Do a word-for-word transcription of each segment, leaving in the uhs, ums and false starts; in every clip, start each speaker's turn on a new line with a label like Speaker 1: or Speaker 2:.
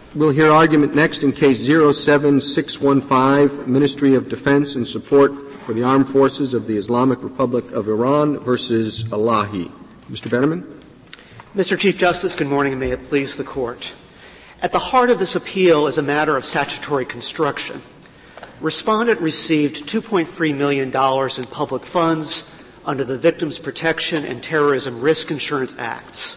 Speaker 1: We'll hear argument next in Case zero seven six one five, Ministry of Defense and Support for the Armed Forces of the Islamic Republic of Iran versus Elahi. Mister Benjamin.
Speaker 2: Mister Chief Justice, good morning, and may it please the Court. At the heart of this appeal is a matter of statutory construction. Respondent received two point three million dollars in public funds under the Victims Protection and Terrorism Risk Insurance Acts.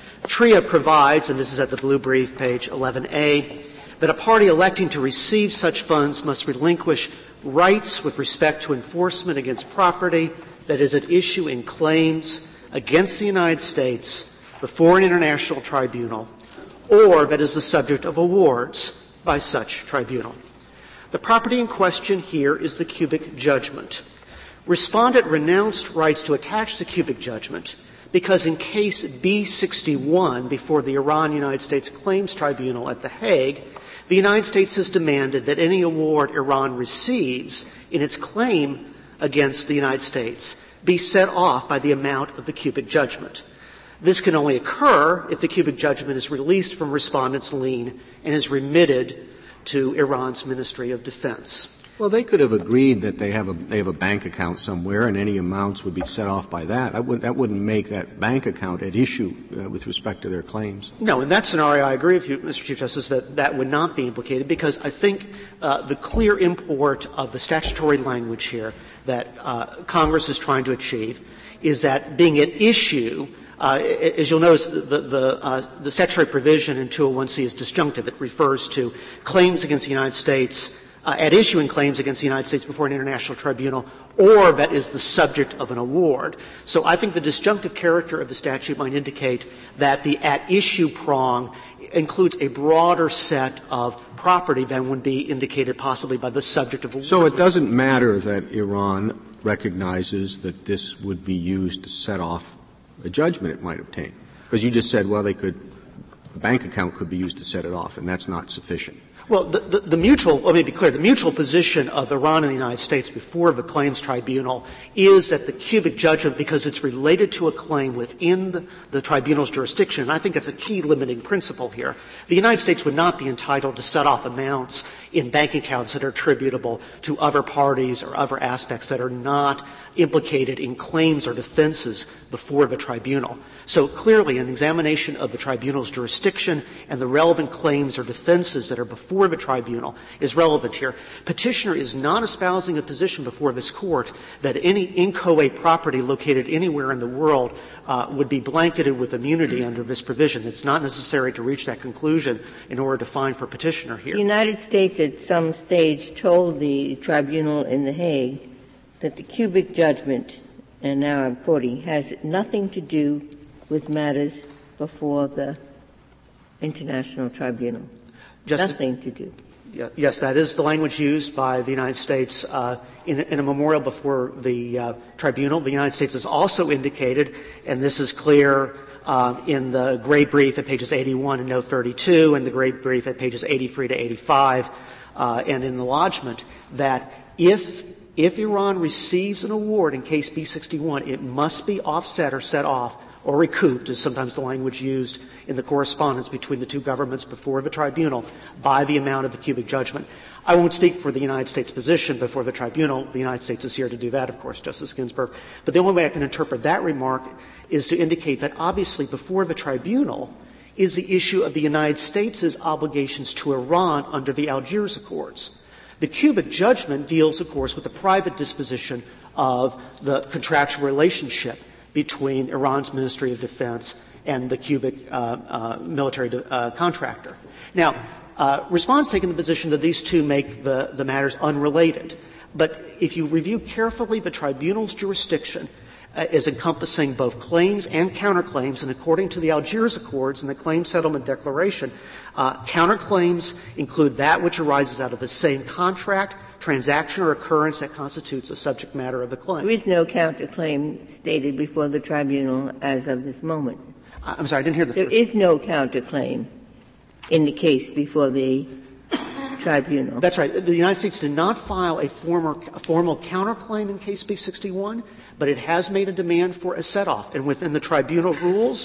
Speaker 2: T R I A provides, and this is at the blue brief, page eleven A, that a party electing to receive such funds must relinquish rights with respect to enforcement against property that is at issue in claims against the United States before an international tribunal, or that is the subject of awards by such tribunal. The property in question here is the cubic judgment. Respondent renounced rights to attach the cubic judgment because in case B sixty-one before the Iran-United States Claims Tribunal at The Hague, the United States has demanded that any award Iran receives in its claim against the United States be set off by the amount of the cubic judgment. This can only occur if the cubic judgment is released from respondent's lien and is remitted to Iran's Ministry of Defense.
Speaker 1: Well, they could have agreed that they have a they have a bank account somewhere, and any amounts would be set off by that. I would, that wouldn't make that bank account at issue uh, with respect to their claims.
Speaker 2: No, in that scenario, I agree with you, Mister Chief Justice, that that would not be implicated, because I think uh, the clear import of the statutory language here that uh, Congress is trying to achieve is that being at issue. Uh, as you'll notice, the, the, uh, the statutory provision in two oh one C is disjunctive. It refers to claims against the United States, uh, at issue in claims against the United States before an international tribunal, or that is the subject of an award. So I think the disjunctive character of the statute might indicate that the at issue prong includes a broader set of property than would be indicated possibly by the subject of award.
Speaker 1: So it doesn't matter that Iran recognizes that this would be used to set off a judgment it might obtain. Because you just said, well, they could, a bank account could be used to set it off, and that's not sufficient.
Speaker 2: Well, the, the, the mutual, let me be clear, the mutual position of Iran and the United States before the claims tribunal is that the cubic judgment, because it's related to a claim within the, the tribunal's jurisdiction, and I think that's a key limiting principle here, the United States would not be entitled to set off amounts in bank accounts that are attributable to other parties or other aspects that are not implicated in claims or defenses before the tribunal. So clearly, an examination of the tribunal's jurisdiction and the relevant claims or defenses that are before the tribunal is relevant here. Petitioner is not espousing a position before this Court that any inchoate property located anywhere in the world uh, would be blanketed with immunity under this provision. It's not necessary to reach that conclusion in order to find for Petitioner here.
Speaker 3: The United States at some stage told the tribunal in The Hague that the cubic judgment, and now I'm quoting, has nothing to do with matters before the International Tribunal.
Speaker 2: Just
Speaker 3: nothing to do.
Speaker 2: Yes, that is the language used by the United States uh, in, in a memorial before the uh, tribunal. The United States has also indicated, and this is clear uh, in the gray brief at pages eighty-one and note thirty-two, and the gray brief at pages eighty-three to eighty-five, uh, and in the lodgment, that if if Iran receives an award in case B sixty-one, it must be offset or set off or recouped, is sometimes the language used in the correspondence between the two governments before the tribunal, by the amount of the cubic judgment. I won't speak for the United States position before the tribunal. The United States is here to do that, of course, Justice Ginsburg. But the only way I can interpret that remark is to indicate that obviously before the tribunal is the issue of the United States' obligations to Iran under the Algiers Accords. The cubic judgment deals, of course, with the private disposition of the contractual relationship between Iran's Ministry of Defense and the cubic uh, uh, military uh, contractor. Now, uh, Respondent's taken the position that these two make the, the matters unrelated. But if you review carefully the tribunal's jurisdiction uh, as encompassing both claims and counterclaims, and according to the Algiers Accords and the Claim Settlement Declaration, uh, counterclaims include that which arises out of the same contract, transaction, or occurrence that constitutes a subject matter of the claim.
Speaker 3: There is no counterclaim stated before the tribunal as of this moment.
Speaker 2: I'm sorry, I didn't hear the
Speaker 3: There
Speaker 2: first.
Speaker 3: is no counterclaim in the case before the tribunal.
Speaker 2: That's right. The United States did not file a, former, a formal counterclaim in case B sixty-one, but it has made a demand for a set-off. And within the tribunal rules,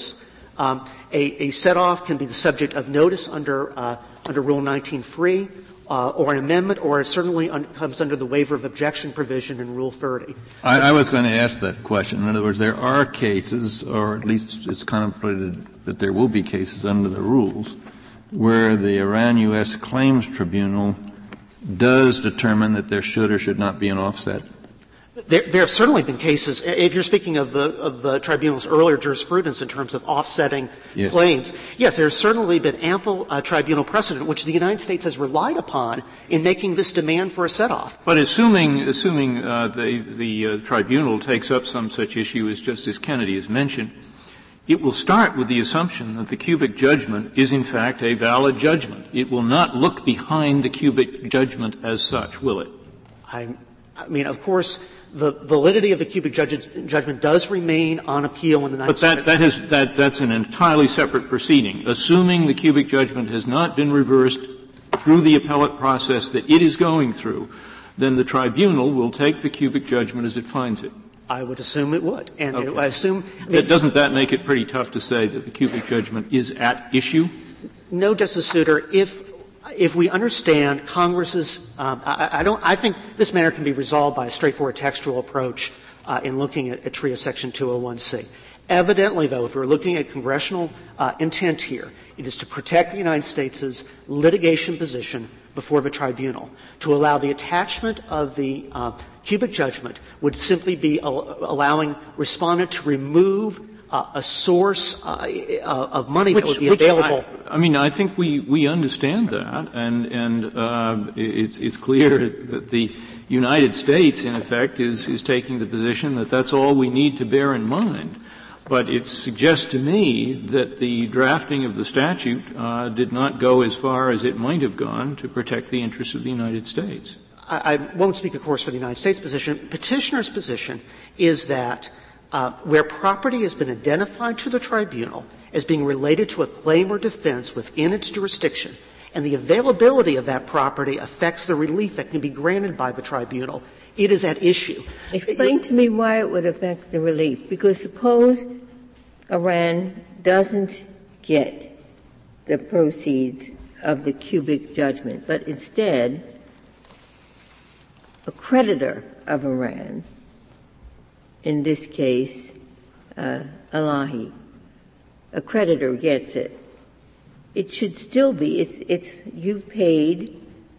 Speaker 2: Um, a, a set-off can be the subject of notice under uh, under Rule nineteen three, uh, or an amendment, or it certainly un- comes under the waiver of objection provision in Rule thirty.
Speaker 4: I, I was going to ask that question. In other words, there are cases, or at least it's contemplated that there will be cases under the rules, where the Iran U S Claims Tribunal does determine that there should or should not be an offset.
Speaker 2: There, there have certainly been cases, if you're speaking of the, of the tribunal's earlier jurisprudence in terms of offsetting
Speaker 4: yes.
Speaker 2: claims, yes, there's certainly been ample uh, tribunal precedent which the United States has relied upon in making this demand for a set-off.
Speaker 5: But assuming, assuming uh, the, the uh, tribunal takes up some such issue as Justice Kennedy has mentioned, it will start with the assumption that the cubic judgment is in fact a valid judgment. It will not look behind the cubic judgment as such, will it?
Speaker 2: I, I mean, of course, the validity of the cubic judge, judgment does remain on appeal in the Ninth
Speaker 5: But that,
Speaker 2: Circuit.
Speaker 5: that has, that, that's an entirely separate proceeding. Assuming the cubic judgment has not been reversed through the appellate process that it is going through, then the tribunal will take the cubic judgment as it finds it.
Speaker 2: I would assume it would. And
Speaker 5: okay.
Speaker 2: it, I assume —
Speaker 5: that, Doesn't that make it pretty tough to say that the cubic judgment is at issue?
Speaker 2: No, Justice Souter. If If we understand Congress's, um, I, I don't, I think this matter can be resolved by a straightforward textual approach uh, in looking at, at TRIA Section two oh one C. Evidently, though, if we're looking at congressional uh, intent here, it is to protect the United States' litigation position before the tribunal. To allow the attachment of the uh, cubic judgment would simply be al- allowing respondent to remove Uh, a source uh, uh, of money
Speaker 5: which,
Speaker 2: that would be available.
Speaker 5: I, I mean, I think we, we understand that, and, and uh, it's, it's clear that the United States, in effect, is, is taking the position that that's all we need to bear in mind. But it suggests to me that the drafting of the statute uh, did not go as far as it might have gone to protect the interests of the United States.
Speaker 2: I, I won't speak, of course, for the United States position. Petitioner's position is that Uh, where property has been identified to the tribunal as being related to a claim or defense within its jurisdiction, and the availability of that property affects the relief that can be granted by the tribunal, it is at issue.
Speaker 3: Explain to me why it would affect the relief. Because suppose Iran doesn't get the proceeds of the cubic judgment, but instead a creditor of Iran, in this case, uh, Elahi, a creditor gets it. It should still be, it's, it's, you've paid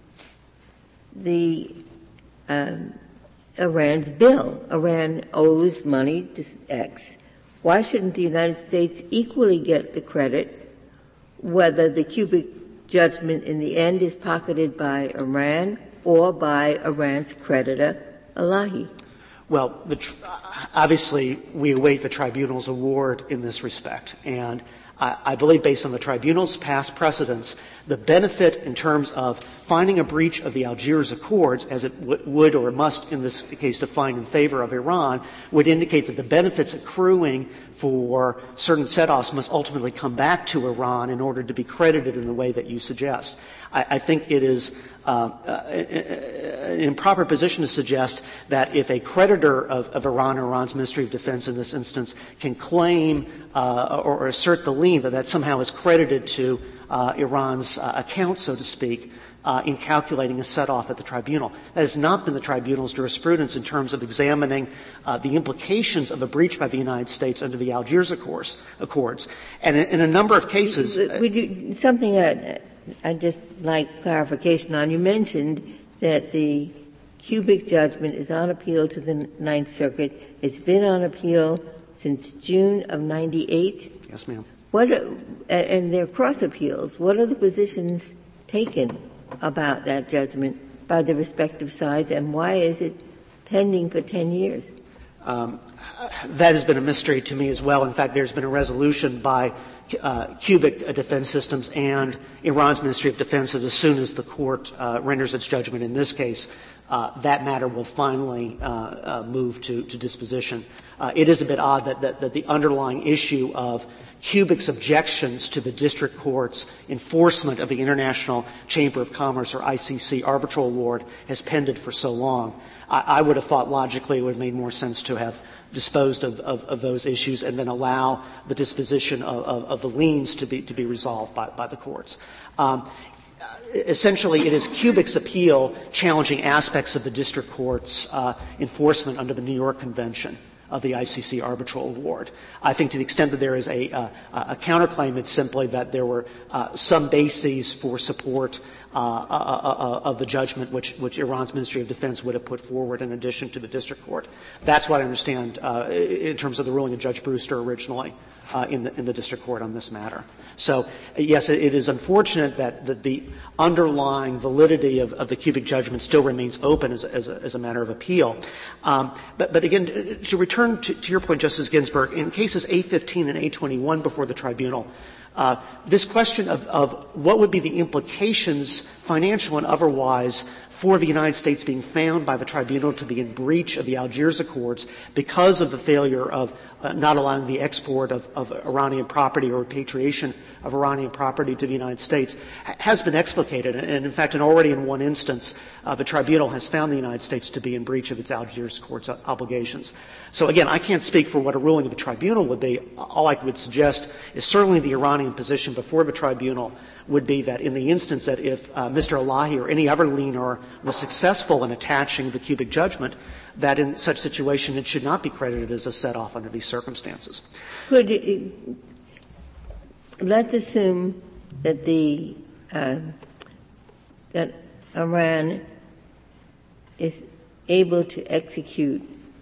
Speaker 3: the, um, Iran's bill. Iran owes money to X. Why shouldn't the United States equally get the credit, whether the cubic judgment in the end is pocketed by Iran or by Iran's creditor, Elahi?
Speaker 2: Well, the tr- obviously, we await the tribunal's award in this respect. And I, I believe based on the tribunal's past precedents, the benefit in terms of finding a breach of the Algiers Accords, as it w- would or must in this case to find in favor of Iran, would indicate that the benefits accruing for certain set-offs must ultimately come back to Iran in order to be credited in the way that you suggest. I, I think it is uh, uh, an improper position to suggest that if a creditor of, of Iran or Iran's Ministry of Defense in this instance can claim uh, or, or assert the lien, that that somehow is credited to uh, Iran's uh, account, so to speak, Uh, in calculating a set-off at the tribunal. That has not been the tribunal's jurisprudence in terms of examining uh, the implications of a breach by the United States under the Algiers Accords. Accords. And in, in a number of cases
Speaker 3: — Would you, something I, I'd just like clarification on. You mentioned that the cubic judgment is on appeal to the Ninth Circuit. It's been on appeal since June of ninety-eight.
Speaker 2: Yes, ma'am.
Speaker 3: What are, and they're cross appeals. What are the positions taken about that judgment by the respective sides, and why is it pending for ten years?
Speaker 2: Um, that has been a mystery to me as well. In fact, there's been a resolution by uh, Cubic Defense Systems and Iran's Ministry of Defense that as soon as the court uh, renders its judgment in this case, uh, that matter will finally uh, uh, move to, to disposition. Uh, it is a bit odd that, that, that the underlying issue of Cubic's objections to the district court's enforcement of the International Chamber of Commerce, or I C C, arbitral award has pended for so long. I, I would have thought logically it would have made more sense to have disposed of, of, of those issues and then allow the disposition of, of, of the liens to be, to be resolved by, by the courts. Um, essentially, it is Cubic's appeal challenging aspects of the district court's uh, enforcement under the New York Convention of the I C C arbitral award. I think to the extent that there is a, uh, a counterclaim, it's simply that there were uh, some bases for support uh, uh, uh, of the judgment which, which Iran's Ministry of Defense would have put forward in addition to the district court. That's what I understand uh, in terms of the ruling of Judge Brewster originally uh, in, the, in the district court on this matter. So, yes, it, it is unfortunate that the, the underlying validity of, of the Cubic judgment still remains open as, as, a, as a matter of appeal. Um, but, but again, to return to, to your point, Justice Ginsburg, in cases A fifteen and A twenty-one before the tribunal, uh, this question of, of what would be the implications, financial and otherwise, for the United States being found by the tribunal to be in breach of the Algiers Accords because of the failure of uh, not allowing the export of, of Iranian property or repatriation of Iranian property to the United States ha- has been explicated. And, and in fact, and already in one instance, uh, the tribunal has found the United States to be in breach of its Algiers Accords uh, obligations. So again, I can't speak for what a ruling of the tribunal would be. All I would suggest is certainly the Iranian position before the tribunal would be that in the instance that if uh, Mister Elahi or any other lienor was successful in attaching the Cubic judgment, that in such situation it should not be credited as a set-off under these circumstances.
Speaker 3: Could it, let's assume that the uh, that Iran is able to execute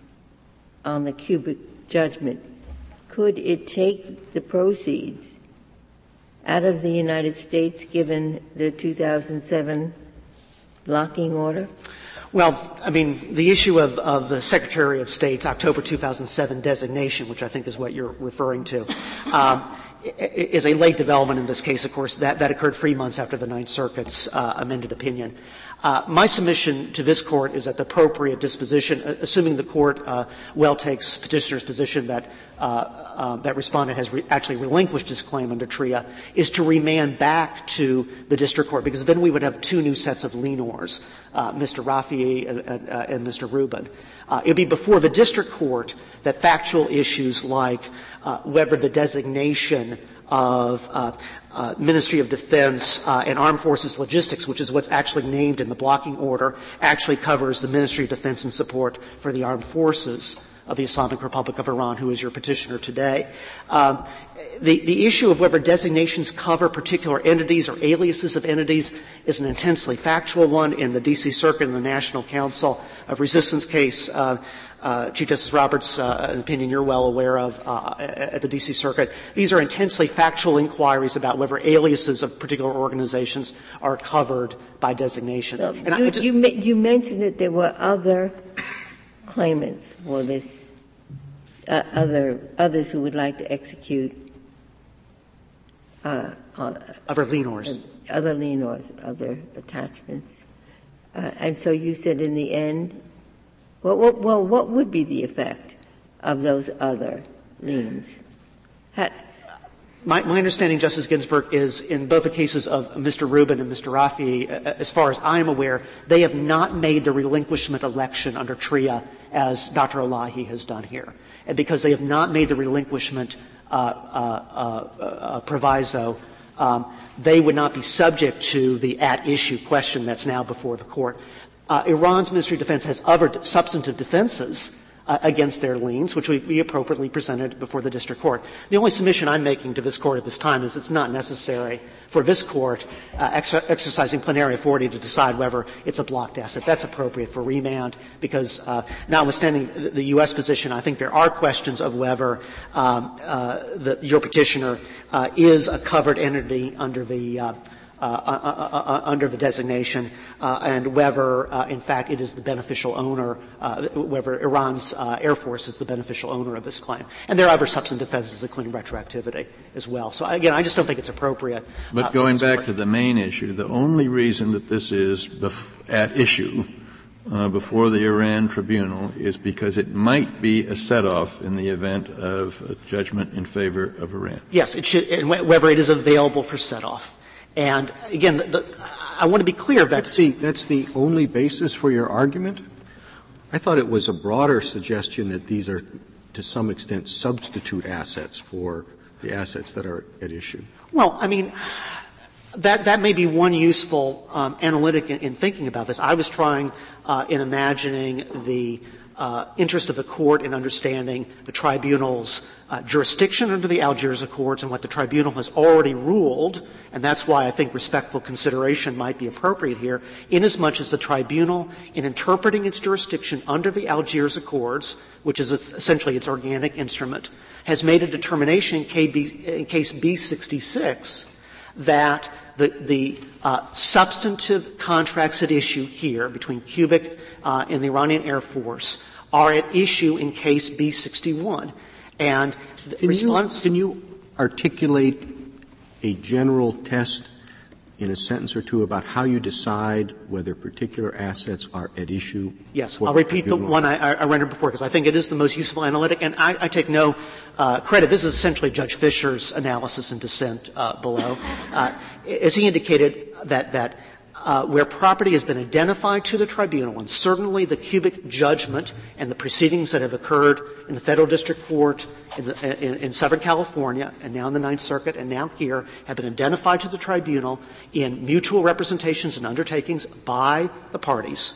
Speaker 3: on the Cubic judgment. Could it take the proceeds out of the United States given the two thousand seven blocking order?
Speaker 2: Well, I mean, the issue of, of the Secretary of State's October two thousand seven designation, which I think is what you're referring to, um, is a late development in this case. Of course, that, that occurred three months after the Ninth Circuit's uh, amended opinion. Uh, my submission to this Court is that the appropriate disposition, uh, assuming the Court uh, well takes petitioner's position that uh, uh, that respondent has re- actually relinquished his claim under TRIA, is to remand back to the district court, because then we would have two new sets of lienors, uh, Mister Rafi'i and, and, uh, and Mister Rubin. Uh, it would be before the district court that factual issues like uh, whether the designation of uh, uh, Ministry of Defense uh, and Armed Forces Logistics, which is what's actually named in the blocking order, actually covers the Ministry of Defense and support for the armed forces of the Islamic Republic of Iran, who is your petitioner today. Um, the, the issue of whether designations cover particular entities or aliases of entities is an intensely factual one. In the D C Circuit and the National Council of Resistance case, uh, Uh, Chief Justice Roberts, uh, an opinion you're well aware of uh, at the D C Circuit. These are intensely factual inquiries about whether aliases of particular organizations are covered by designation.
Speaker 3: So
Speaker 2: and
Speaker 3: you,
Speaker 2: I just,
Speaker 3: you, you mentioned that there were other claimants for this, uh, other others who would like to execute uh, uh,
Speaker 2: other lienors,
Speaker 3: uh, other lienors, other attachments, uh, and so you said in the end. Well, what, well, what would be the effect of those other liens? How,
Speaker 2: my, my understanding, Justice Ginsburg, is in both the cases of Mister Rubin and Mister Rafi'i, as far as I'm aware, they have not made the relinquishment election under TRIA as Doctor Elahi has done here. And because they have not made the relinquishment uh, uh, uh, uh, proviso, um, they would not be subject to the at-issue question that's now before the Court. Uh, Iran's Ministry of Defense has other d- substantive defenses uh, against their liens, which would be appropriately presented before the district court. The only submission I'm making to this Court at this time is it's not necessary for this Court uh, ex- exercising plenary authority to decide whether it's a blocked asset. That's appropriate for remand because, uh, notwithstanding the, the U S position, I think there are questions of whether um, uh, the, your petitioner uh, is a covered entity under the uh, Uh, uh, uh, uh, under the designation, uh, and whether, uh, in fact, it is the beneficial owner, uh, whether Iran's uh, Air Force is the beneficial owner of this claim. And there are other substantive defenses, including retroactivity as well. So, again, I just don't think it's appropriate.
Speaker 4: But
Speaker 2: uh,
Speaker 4: going back to the main issue, the only reason that this is bef- at issue uh, before the Iran tribunal is because it might be a set-off in the event of a judgment in favor of Iran.
Speaker 2: Yes, it should, and whether it is available for set-off. And again, the, the, I want to be clear
Speaker 1: that's the, that's the only basis for your argument? I thought it was a broader suggestion that these are, to some extent, substitute assets for the assets that are at issue.
Speaker 2: Well, I mean, that that may be one useful um, analytic in, in thinking about this. I was trying uh, in imagining the uh, interest of the court in understanding the tribunal's uh, jurisdiction under the Algiers Accords and what the tribunal has already ruled, and that's why I think respectful consideration might be appropriate here, inasmuch as the tribunal, in interpreting its jurisdiction under the Algiers Accords, which is essentially its organic instrument, has made a determination in, K B, in case B sixty-six that the, the uh, substantive contracts at issue here between Cubic uh, and the Iranian Air Force are at issue in case B sixty-one. And the
Speaker 1: can
Speaker 2: response —
Speaker 1: you, Can you articulate a general test in a sentence or two about how you decide whether particular assets are at issue?
Speaker 2: Yes. I'll repeat the one I, I rendered before because I think it is the most useful analytic, and I, I take no uh, credit. This is essentially Judge Fisher's analysis and dissent uh, below. Uh, as he indicated, that, that uh, where property has been identified to the tribunal, and certainly the Cubic judgment and the proceedings that have occurred in the Federal District Court in, the, in, in Southern California and now in the Ninth Circuit and now here have been identified to the tribunal in mutual representations and undertakings by the parties.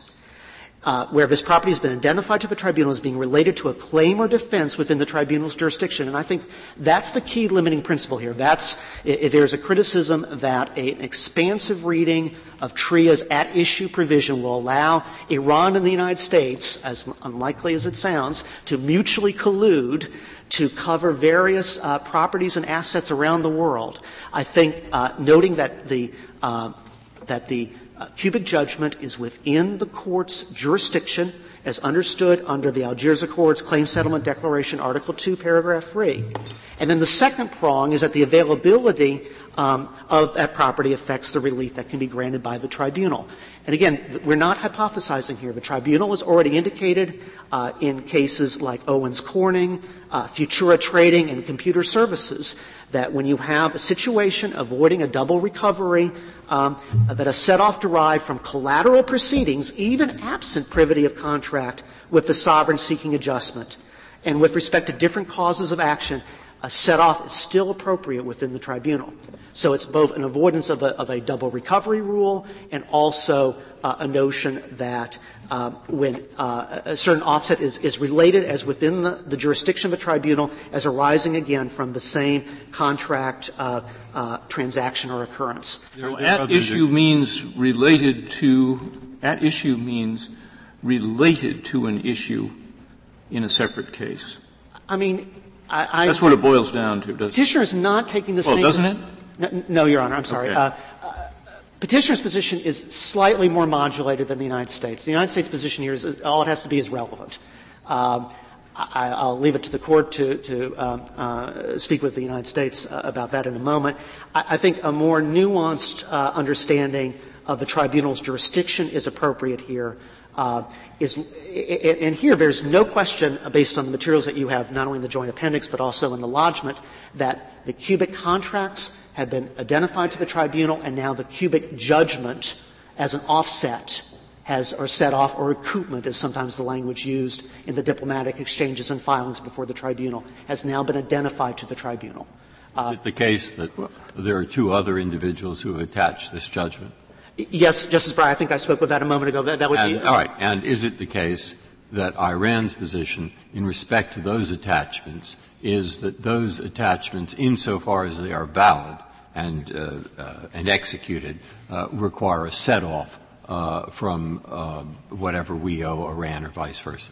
Speaker 2: Uh, where this property has been identified to the tribunal as being related to a claim or defense within the tribunal's jurisdiction. And I think that's the key limiting principle here. That's — if there's a criticism that a, an expansive reading of T R I A's at-issue provision will allow Iran and the United States, as unlikely as it sounds, to mutually collude to cover various uh, properties and assets around the world, I think uh, noting that the uh, that the Uh, Cubic judgment is within the court's jurisdiction as understood under the Algiers Accords Claim Settlement Declaration, Article two, Paragraph three. And then the second prong is that the availability um, of that property affects the relief that can be granted by the tribunal. And again, we're not hypothesizing here. The tribunal has already indicated uh, in cases like Owens Corning, uh, Futura Trading, and Computer Services that when you have a situation avoiding a double recovery, um, that a set-off derived from collateral proceedings, even absent privity of contract with the sovereign seeking adjustment, and with respect to different causes of action, a set-off is still appropriate within the tribunal. So it's both an avoidance of a, of a double recovery rule and also uh, a notion that uh, when uh, a certain offset is, is related as within the, the jurisdiction of a tribunal as arising again from the same contract uh, uh, transaction or occurrence.
Speaker 5: So at issue means related to — at issue means related to an issue in a separate case.
Speaker 2: I mean, I, I —
Speaker 5: That's what it boils down to, doesn't it?
Speaker 2: Petitioner is not taking the
Speaker 5: well,
Speaker 2: same —
Speaker 5: doesn't it?
Speaker 2: No, no, Your Honor, I'm sorry.
Speaker 5: Okay.
Speaker 2: Uh, uh, Petitioner's position is slightly more modulated than the United States. The United States position here is all it has to be is relevant. Um, I, I'll leave it to the Court to, to um, uh, speak with the United States uh, about that in a moment. I, I think a more nuanced uh, understanding of the tribunal's jurisdiction is appropriate here. Uh, is, and here there's no question, based on the materials that you have, not only in the joint appendix but also in the lodgment, that the Cubic contracts have been identified to the tribunal, and now the Cubic judgment as an offset has, or set off, or recoupment is sometimes the language used in the diplomatic exchanges and filings before the tribunal, has now been identified to the tribunal.
Speaker 6: Uh, is it the case that there are two other individuals who have attached this judgment?
Speaker 2: Yes, Justice Breyer, I think I spoke with that a moment ago. That, that would
Speaker 6: and,
Speaker 2: be —
Speaker 6: all right. And is it the case that Iran's position in respect to those attachments is that those attachments, insofar as they are valid and, uh, uh, and executed, uh, require a set-off uh, from uh, whatever we owe Iran or vice versa?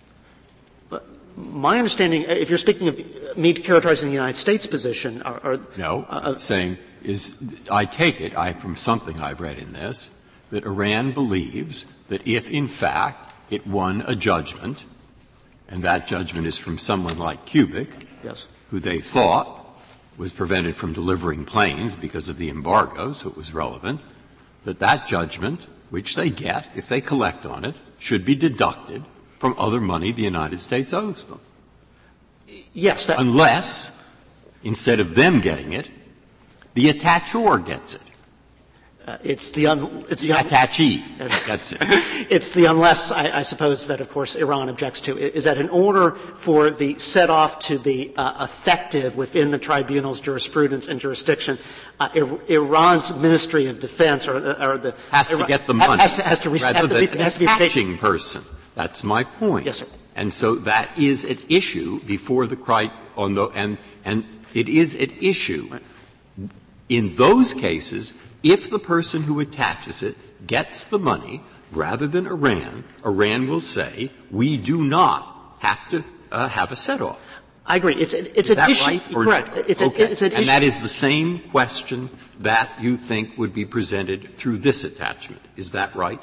Speaker 2: My understanding, if you're speaking of me characterizing the United States position, or, or
Speaker 6: no,
Speaker 2: uh,
Speaker 6: saying is, I take it, I, from something I've read in this, that Iran believes that if, in fact, it won a judgment, and that judgment is from someone like Cubic,
Speaker 2: yes,
Speaker 6: who they thought was prevented from delivering planes because of the embargo, so it was relevant, that that judgment, which they get if they collect on it, should be deducted from other money the United States owes them.
Speaker 2: Yes. That,
Speaker 6: Unless, instead of them getting it, the attacher gets it.
Speaker 2: Uh, it's the un, it's the,
Speaker 6: the
Speaker 2: un,
Speaker 6: attachee gets it.
Speaker 2: It's the unless, I, I suppose, that, of course, Iran objects to, is that in order for the set-off to be uh, effective within the tribunal's jurisprudence and jurisdiction, uh, Ir- Iran's Ministry of Defense or, or the
Speaker 6: has to
Speaker 2: Iran,
Speaker 6: get the money
Speaker 2: has to, has to,
Speaker 6: rather
Speaker 2: has to
Speaker 6: than
Speaker 2: be,
Speaker 6: an
Speaker 2: has to be
Speaker 6: attaching person. That's my point.
Speaker 2: Yes, sir.
Speaker 6: And so that is at issue before the cri- on the and and it is at issue
Speaker 2: right.
Speaker 6: in those cases. If the person who attaches it gets the money, rather than Iran, Iran will say, we do not have to uh, have a set-off.
Speaker 2: I agree. It's, a, it's
Speaker 6: is
Speaker 2: an
Speaker 6: that
Speaker 2: issue.
Speaker 6: Right or
Speaker 2: correct.
Speaker 6: No?
Speaker 2: It's,
Speaker 6: okay.
Speaker 2: a, it's an
Speaker 6: and
Speaker 2: issue.
Speaker 6: that is the same question that you think would be presented through this attachment. Is that right?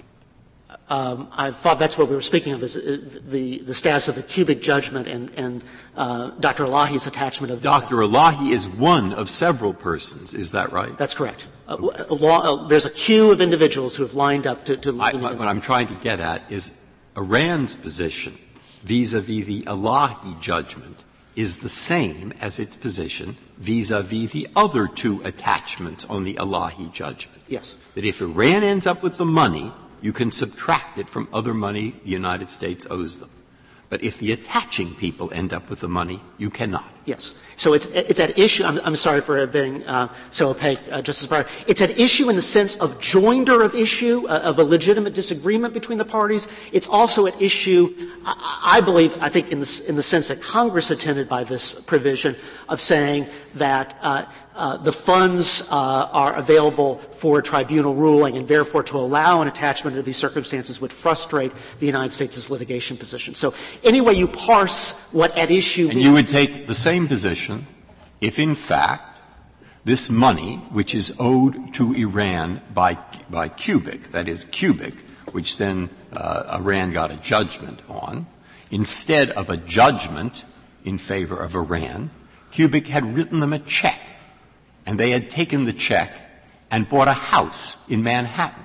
Speaker 2: Um, I thought that's what we were speaking of, is the, the status of the cubic judgment and, and uh, Doctor Elahi's attachment of
Speaker 6: Doctor Elahi is one of several persons. Is that right?
Speaker 2: That's correct.
Speaker 6: Okay.
Speaker 2: Uh, a law, uh, there's a queue of individuals who have lined up to, to
Speaker 6: I, what, what I'm trying to get at is Iran's position vis-a-vis the Elahi judgment is the same as its position vis-a-vis the other two attachments on the Elahi judgment.
Speaker 2: Yes.
Speaker 6: That if Iran ends up with the money, you can subtract it from other money the United States owes them. But if the attaching people end up with the money, you cannot.
Speaker 2: Yes. So it's, it's at issue. I'm, I'm sorry for being uh, so opaque, uh, Justice Breyer. It's at issue in the sense of joinder of issue, uh, of a legitimate disagreement between the parties. It's also at issue, I, I believe, I think in the, in the sense that Congress intended by this provision of saying that uh, uh, the funds uh, are available for a tribunal ruling, and therefore to allow an attachment of these circumstances would frustrate the United States' litigation position. So any way you parse what at issue
Speaker 6: and you would take the same position if, in fact, this money, which is owed to Iran by, by Cubic, that is Cubic, which then uh, Iran got a judgment on, instead of a judgment in favor of Iran, Cubic had written them a check, and they had taken the check and bought a house in Manhattan.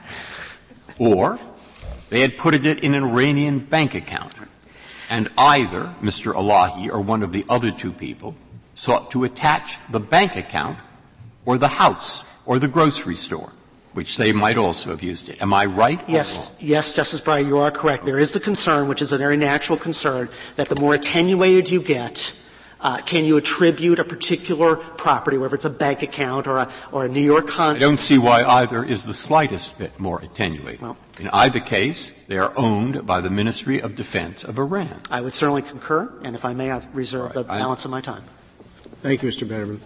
Speaker 6: Or they had put it in an Iranian bank account. And either Mister Elahi or one of the other two people sought to attach the bank account or the house or the grocery store, which they might also have used it. Am I right?
Speaker 2: Yes. Yes, Justice Breyer, you are correct. There is the concern, which is a very natural concern, that the more attenuated you get, uh, can you attribute a particular property, whether it's a bank account or a, or a New York condo?
Speaker 6: I don't see why either is the slightest bit more attenuated.
Speaker 2: Well,
Speaker 6: in either case, they are owned by the Ministry of Defense of Iran.
Speaker 2: I would certainly concur, and if I may, I'll reserve
Speaker 6: right.
Speaker 2: the balance of my time.
Speaker 1: Thank you, Mister Betterman.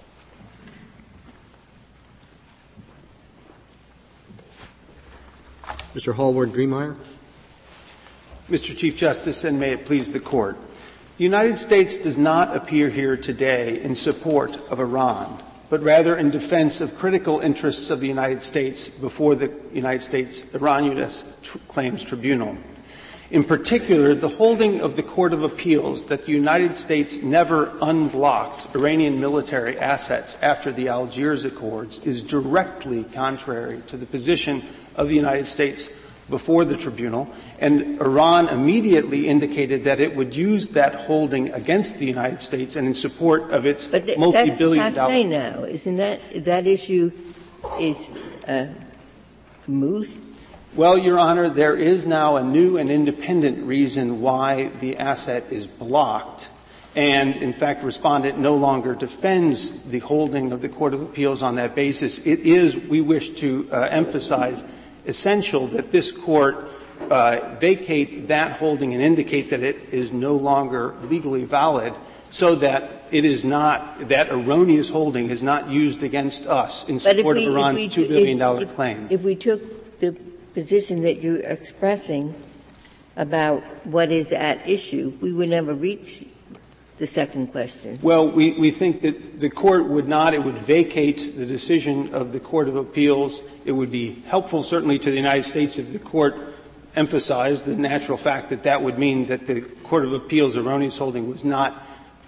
Speaker 1: Mister Hallward-Driemeier.
Speaker 7: Mister Chief Justice, and may it please the Court. The United States does not appear here today in support of Iran, but rather in defense of critical interests of the United States before the United States Iran-U S tr- Claims Tribunal. In particular, the holding of the Court of Appeals that the United States never unblocked Iranian military assets after the Algiers Accords is directly contrary to the position of the United States before the tribunal, and Iran immediately indicated that it would use that holding against the United States and in support of its
Speaker 3: but th-
Speaker 7: multi-billion
Speaker 3: that's
Speaker 7: dollar.
Speaker 3: passé now, isn't that that issue is uh, moot?
Speaker 7: Well, Your Honor, there is now a new and independent reason why the asset is blocked. And, in fact, Respondent no longer defends the holding of the Court of Appeals on that basis. It is, we wish to uh, emphasize, essential that this Court uh, vacate that holding and indicate that it is no longer legally valid so that it is not, that erroneous holding is not used against us in support
Speaker 3: we,
Speaker 7: of Iran's two billion dollars
Speaker 3: if,
Speaker 7: claim.
Speaker 3: If we took the position that you're expressing about what is at issue, we would never reach the second question.
Speaker 7: Well, we, we think that the Court would not. It would vacate the decision of the Court of Appeals. It would be helpful, certainly, to the United States if the Court emphasized the natural fact that that would mean that the Court of Appeals erroneous holding was not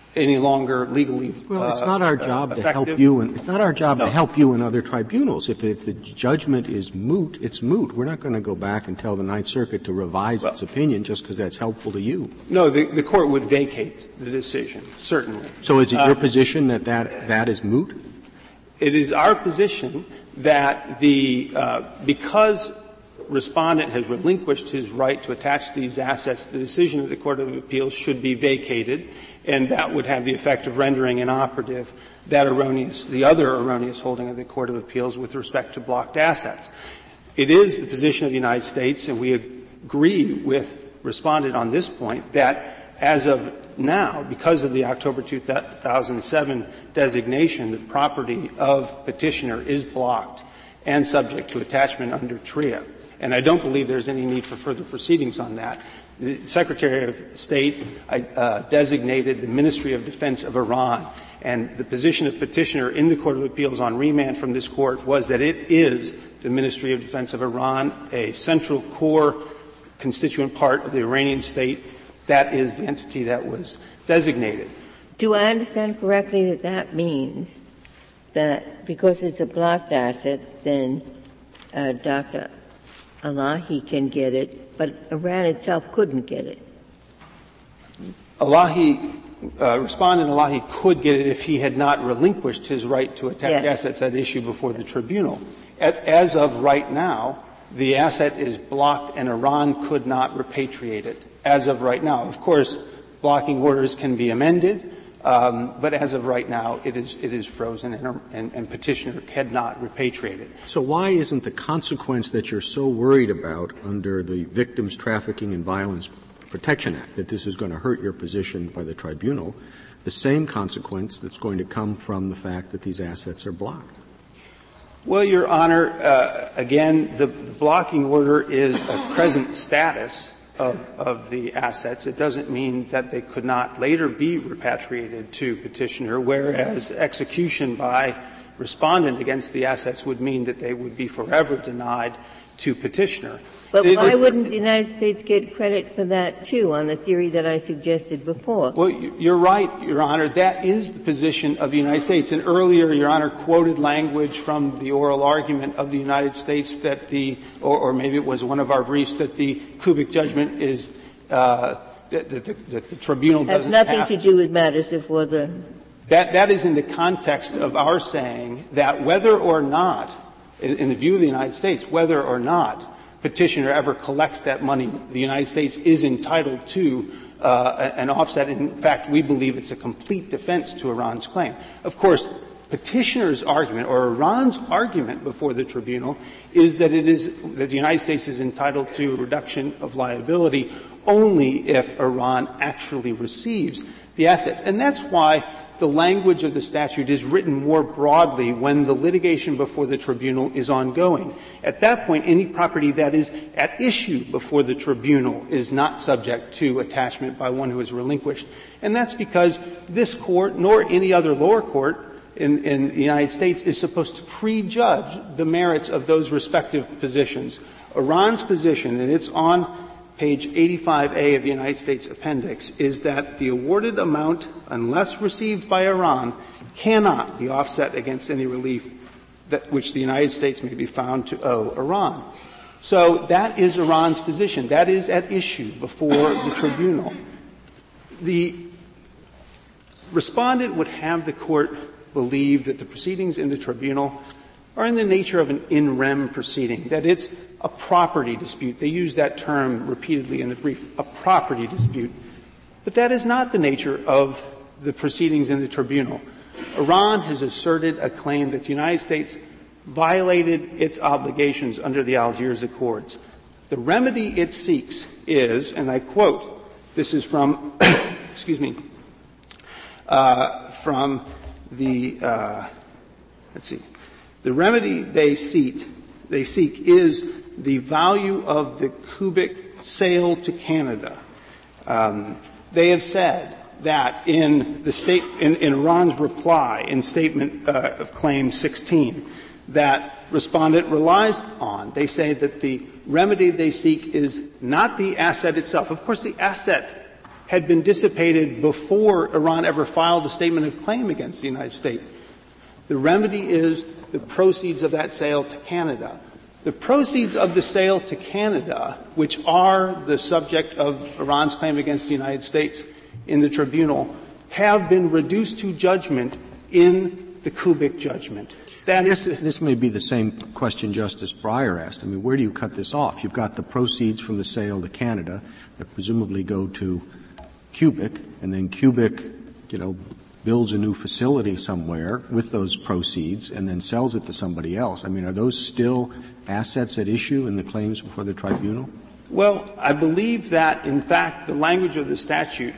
Speaker 7: any longer legally
Speaker 1: Well, it's
Speaker 7: uh,
Speaker 1: not our job
Speaker 7: uh,
Speaker 1: to help
Speaker 7: effective.
Speaker 1: you, and it's not our job
Speaker 7: No.
Speaker 1: to help you in other tribunals. If, if the judgment is moot, it's moot. We're not going to go back and tell the Ninth Circuit to revise
Speaker 7: well,
Speaker 1: its opinion just because that's helpful to you.
Speaker 7: No, the, the court would vacate the decision, certainly.
Speaker 1: So is it
Speaker 7: uh,
Speaker 1: your position that that, that is moot?
Speaker 7: It is our position that the uh, because Respondent has relinquished his right to attach these assets, the decision of the Court of Appeals should be vacated, and that would have the effect of rendering inoperative that erroneous, the other erroneous holding of the Court of Appeals with respect to blocked assets. It is the position of the United States, and we agree with Respondent on this point, that as of now, because of the October two thousand seven designation, the property of petitioner is blocked and subject to attachment under T R I A. And I don't believe there's any need for further proceedings on that. The Secretary of State uh, designated the Ministry of Defense of Iran, and the position of petitioner in the Court of Appeals on remand from this Court was that it is the Ministry of Defense of Iran, a central core constituent part of the Iranian state. That is the entity that was designated.
Speaker 3: Do I understand correctly that that means that because it's a blocked asset, then uh, Doctor Elahi can get it, but Iran itself couldn't get it?
Speaker 7: Elahi, uh, Respondent Elahi could get it if he had not relinquished his right to attach
Speaker 3: yeah.
Speaker 7: assets at issue before the tribunal. At, as of right now, the asset is blocked and Iran could not repatriate it. As of right now, of course, blocking orders can be amended, um, but as of right now, it is it is frozen, and, and, and petitioner cannot repatriate it.
Speaker 1: So why isn't the consequence that you're so worried about under the Victims Trafficking and Violence Protection Act, that this is going to hurt your position by the tribunal, the same consequence that's going to come from the fact that these assets are blocked?
Speaker 7: Well, Your Honor, uh, again, the, the blocking order is a present status Of, of the assets. It doesn't mean that they could not later be repatriated to petitioner, whereas execution by Respondent against the assets would mean that they would be forever denied to petitioner.
Speaker 3: But
Speaker 7: it,
Speaker 3: why
Speaker 7: it,
Speaker 3: wouldn't the United States get credit for that, too, on the theory that I suggested before?
Speaker 7: Well, you're right, Your Honor. That is the position of the United States. And earlier, Your Honor quoted language from the oral argument of the United States that the, or, or maybe it was one of our briefs, that the Kubik judgment is, uh, that, that, the, that the tribunal doesn't
Speaker 3: have nothing
Speaker 7: have
Speaker 3: to do with matters before the.
Speaker 7: That, that is in the context of our saying that whether or not, in, in the view of the United States, whether or not petitioner ever collects that money, the United States is entitled to uh, an offset. In fact, we believe it's a complete defense to Iran's claim. Of course, petitioner's argument or Iran's argument before the tribunal is that it is that the United States is entitled to a reduction of liability only if Iran actually receives the assets. And that's why the language of the statute is written more broadly when the litigation before the tribunal is ongoing. At that point, any property that is at issue before the tribunal is not subject to attachment by one who is relinquished. And that's because this Court, nor any other lower court in, in the United States, is supposed to prejudge the merits of those respective positions. Iran's position, and it's on page eighty-five A of the United States Appendix, is that the awarded amount, unless received by Iran, cannot be offset against any relief that which the United States may be found to owe Iran. So that is Iran's position. That is at issue before the tribunal. The Respondent would have the Court believe that the proceedings in the tribunal are in the nature of an in rem proceeding, that it's a property dispute. They use that term repeatedly in the brief, a property dispute. But that is not the nature of the proceedings in the tribunal. Iran has asserted a claim that the United States violated its obligations under the Algiers Accords. The remedy it seeks is, and I quote, this is from, excuse me, uh, from the, uh, let's see, the remedy they seek, they seek is the value of the Kubik sale to Canada. Um, they have said that in the state, in, in Iran's reply in Statement uh, of Claim sixteen, that Respondent relies on. They say that the remedy they seek is not the asset itself. Of course, the asset had been dissipated before Iran ever filed a statement of claim against the United States. The remedy is the proceeds of that sale to Canada. The proceeds of the sale to Canada, which are the subject of Iran's claim against the United States in the tribunal, have been reduced to judgment in the Kubik judgment. That
Speaker 1: is,
Speaker 7: is,
Speaker 1: this may be the same question Justice Breyer asked. I mean, where do you cut this off? You've got the proceeds from the sale to Canada that presumably go to Kubik, and then Kubik, you know, builds a new facility somewhere with those proceeds and then sells it to somebody else. I mean, are those still assets at issue in the claims before the tribunal?
Speaker 7: Well, I believe that, in fact, the language of the statute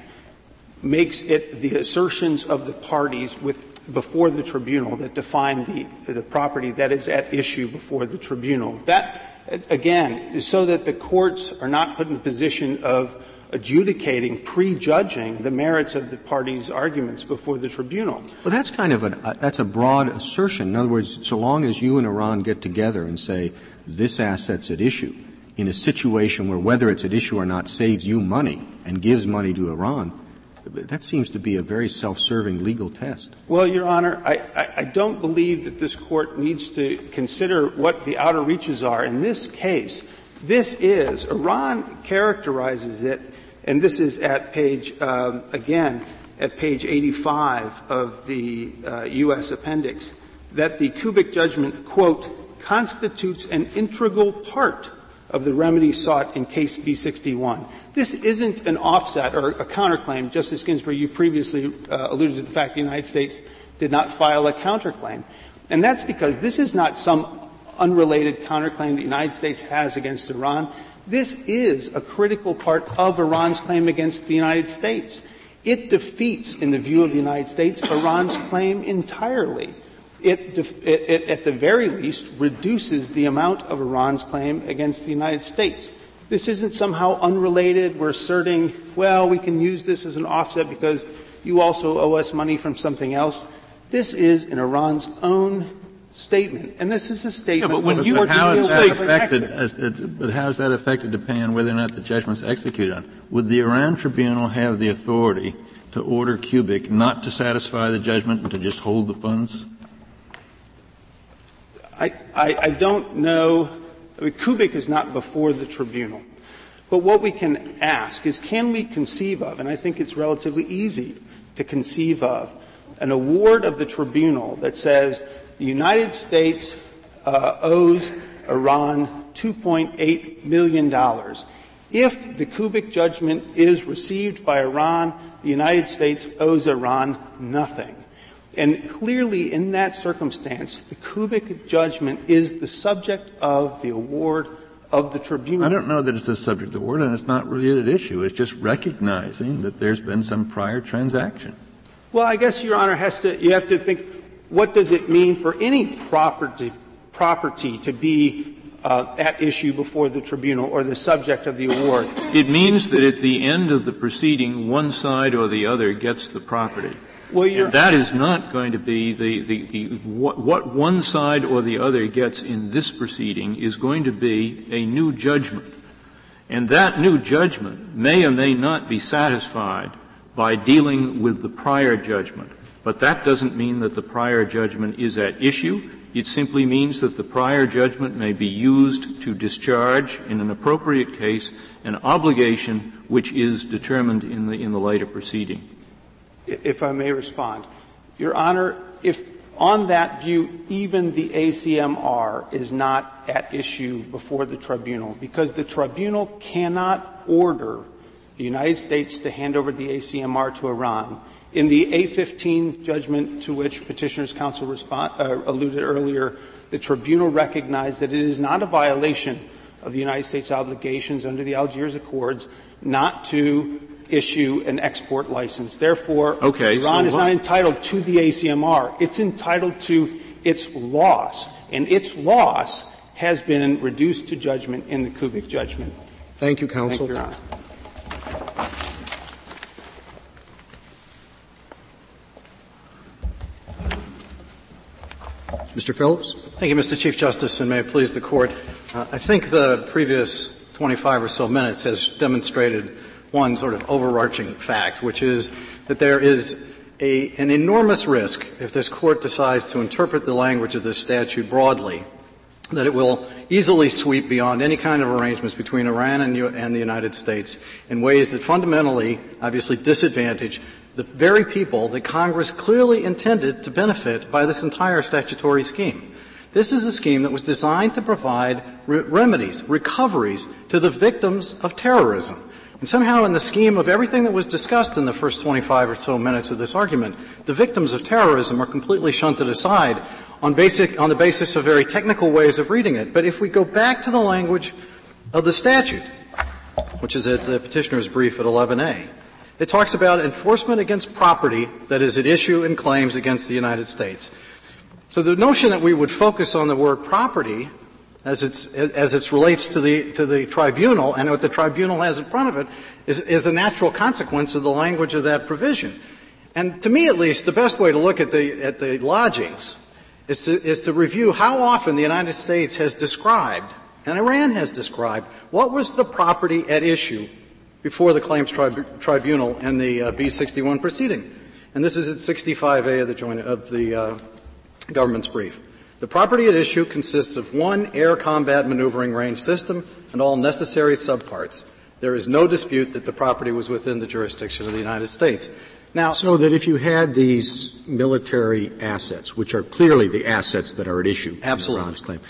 Speaker 7: makes it the assertions of the parties with before the tribunal that define the, the property that is at issue before the tribunal. That, again, is so that the courts are not put in the position of adjudicating, prejudging the merits of the parties' arguments before the tribunal.
Speaker 1: Well, that's kind of a uh, that's a broad assertion. In other words, so long as you and Iran get together and say this asset's at issue, in a situation where whether it's at issue or not saves you money and gives money to Iran, that seems to be a very self-serving legal test.
Speaker 7: Well, Your Honor, I, I, I don't believe that this Court needs to consider what the outer reaches are. In this case, this is, Iran characterizes it, and this is at page, um, again, at page eighty-five of the uh, U S appendix, that the Kubik judgment, quote, constitutes an integral part of the remedy sought in case B sixty-one. This isn't an offset or a counterclaim. Justice Ginsburg, you previously uh, alluded to the fact the United States did not file a counterclaim. And that's because this is not some unrelated counterclaim the United States has against Iran. This is a critical part of Iran's claim against the United States. It defeats, in the view of the United States, Iran's claim entirely. It, def- it, it, at the very least, reduces the amount of Iran's claim against the United States. This isn't somehow unrelated. We're asserting, well, we can use this as an offset because you also owe us money from something else. This is in Iran's own statement, and this is a statement.
Speaker 5: Yeah, but when you
Speaker 4: but how is that affected?
Speaker 5: As,
Speaker 4: it, but how is that affected depending on whether or not the judgment's executed on? Would the Iran tribunal have the authority to order Kubik not to satisfy the judgment and to just hold the funds?
Speaker 7: I, I, I don't know. I mean, Kubik is not before the tribunal. But what we can ask is, can we conceive of, and I think it's relatively easy to conceive of, an award of the tribunal that says the United States uh, owes Iran two point eight million dollars. If the Kubik judgment is received by Iran, the United States owes Iran nothing. And clearly in that circumstance, the Kubik judgment is the subject of the award of the tribunal.
Speaker 4: I don't know that it's the subject of the award, and it's not really at issue. It's just recognizing that there's been some prior transaction.
Speaker 7: Well, I guess, Your Honor, has to, you have to think, what does it mean for any property, property to be uh, at issue before the tribunal or the subject of the award?
Speaker 5: It means that at the end of the proceeding, one side or the other gets the property.
Speaker 7: Well, you're
Speaker 5: and that is not going to be the, the, the what, what one side or the other gets in this proceeding is going to be a new judgment. And that new judgment may or may not be satisfied by dealing with the prior judgment. But that doesn't mean that the prior judgment is at issue. It simply means that the prior judgment may be used to discharge, in an appropriate case, an obligation which is determined in the, in the later proceeding.
Speaker 7: If I may respond. Your Honor, if on that view even the A C M R is not at issue before the tribunal, because the tribunal cannot order the United States to hand over the A C M R to Iran. In the A fifteen judgment to which Petitioner's counsel respond, uh, alluded earlier, the tribunal recognized that it is not a violation of the United States obligations under the Algiers Accords not to issue an export license. Therefore,
Speaker 5: okay,
Speaker 7: Iran
Speaker 5: so
Speaker 7: is
Speaker 5: what?
Speaker 7: not entitled to the A C M R. It's entitled to its loss, and its loss has been reduced to judgment in the Kubik judgment.
Speaker 1: Thank you, counsel.
Speaker 7: Thank you, Your Honor.
Speaker 1: Mister Phillips.
Speaker 8: Thank you, Mister Chief Justice, and may it please the Court. Uh, I think the previous twenty-five or so minutes has demonstrated one sort of overarching fact, which is that there is a, an enormous risk if this Court decides to interpret the language of this statute broadly, that it will easily sweep beyond any kind of arrangements between Iran and, U- and the United States in ways that fundamentally, obviously, disadvantage the very people that Congress clearly intended to benefit by this entire statutory scheme. This is a scheme that was designed to provide re- remedies, recoveries to the victims of terrorism. And somehow in the scheme of everything that was discussed in the first twenty-five or so minutes of this argument, the victims of terrorism are completely shunted aside on basic, on the basis of very technical ways of reading it. But if we go back to the language of the statute, which is at the petitioner's brief at eleven A, it talks about enforcement against property that is at issue in claims against the United States. So the notion that we would focus on the word property as it's, as it relates to the, to the tribunal and what the tribunal has in front of it is, is a natural consequence of the language of that provision. And to me at least, the best way to look at the, at the lodgings is to, is to review how often the United States has described, and Iran has described, what was the property at issue before the claims tri- tribunal and the uh, B sixty-one proceeding. And this is at sixty-five A of the joint, of the uh, government's brief. The property at issue consists of one air combat maneuvering range system and all necessary subparts. There is no dispute that the property was within the jurisdiction of the United States. Now,
Speaker 1: so that if you had these military assets, which are clearly the assets that are at issue
Speaker 8: absolutely.
Speaker 1: in Iran's claim,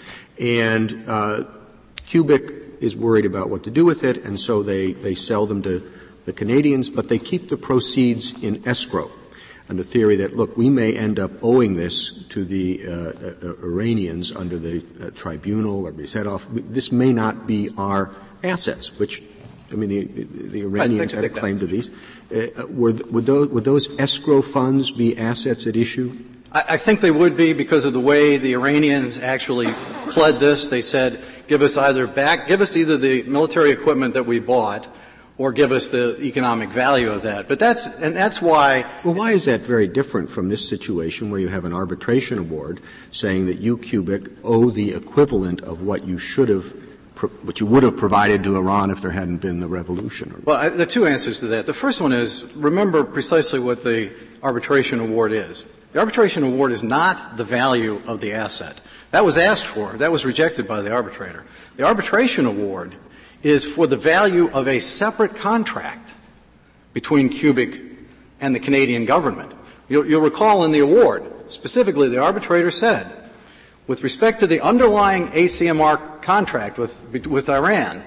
Speaker 1: and uh, Cubic is worried about what to do with it, and so they, they sell them to the Canadians, but they keep the proceeds in escrow. And the theory that, look, we may end up owing this to the uh, uh, Iranians under the uh, tribunal or be set off. This may not be our assets, which, I mean, the, the Iranians had a claim to these. Uh, were, would, those, would those escrow funds be assets at issue?
Speaker 8: I, I think they would be because of the way the Iranians actually pled this. They said, give us either back, give us either the military equipment that we bought or give us the economic value of that. But that's, and that's why.
Speaker 1: Well, why is that very different from this situation where you have an arbitration award saying that you, Cubic, owe the equivalent of what you should have, what you would have provided to Iran if there hadn't been the revolution?
Speaker 8: Well, I, there are two answers to that. The first one is, remember precisely what the arbitration award is. The arbitration award is not the value of the asset. That was asked for. That was rejected by the arbitrator. The arbitration award is for the value of a separate contract between Cubic and the Canadian government. You'll, you'll recall in the award, specifically the arbitrator said, with respect to the underlying A C M R contract with, with Iran,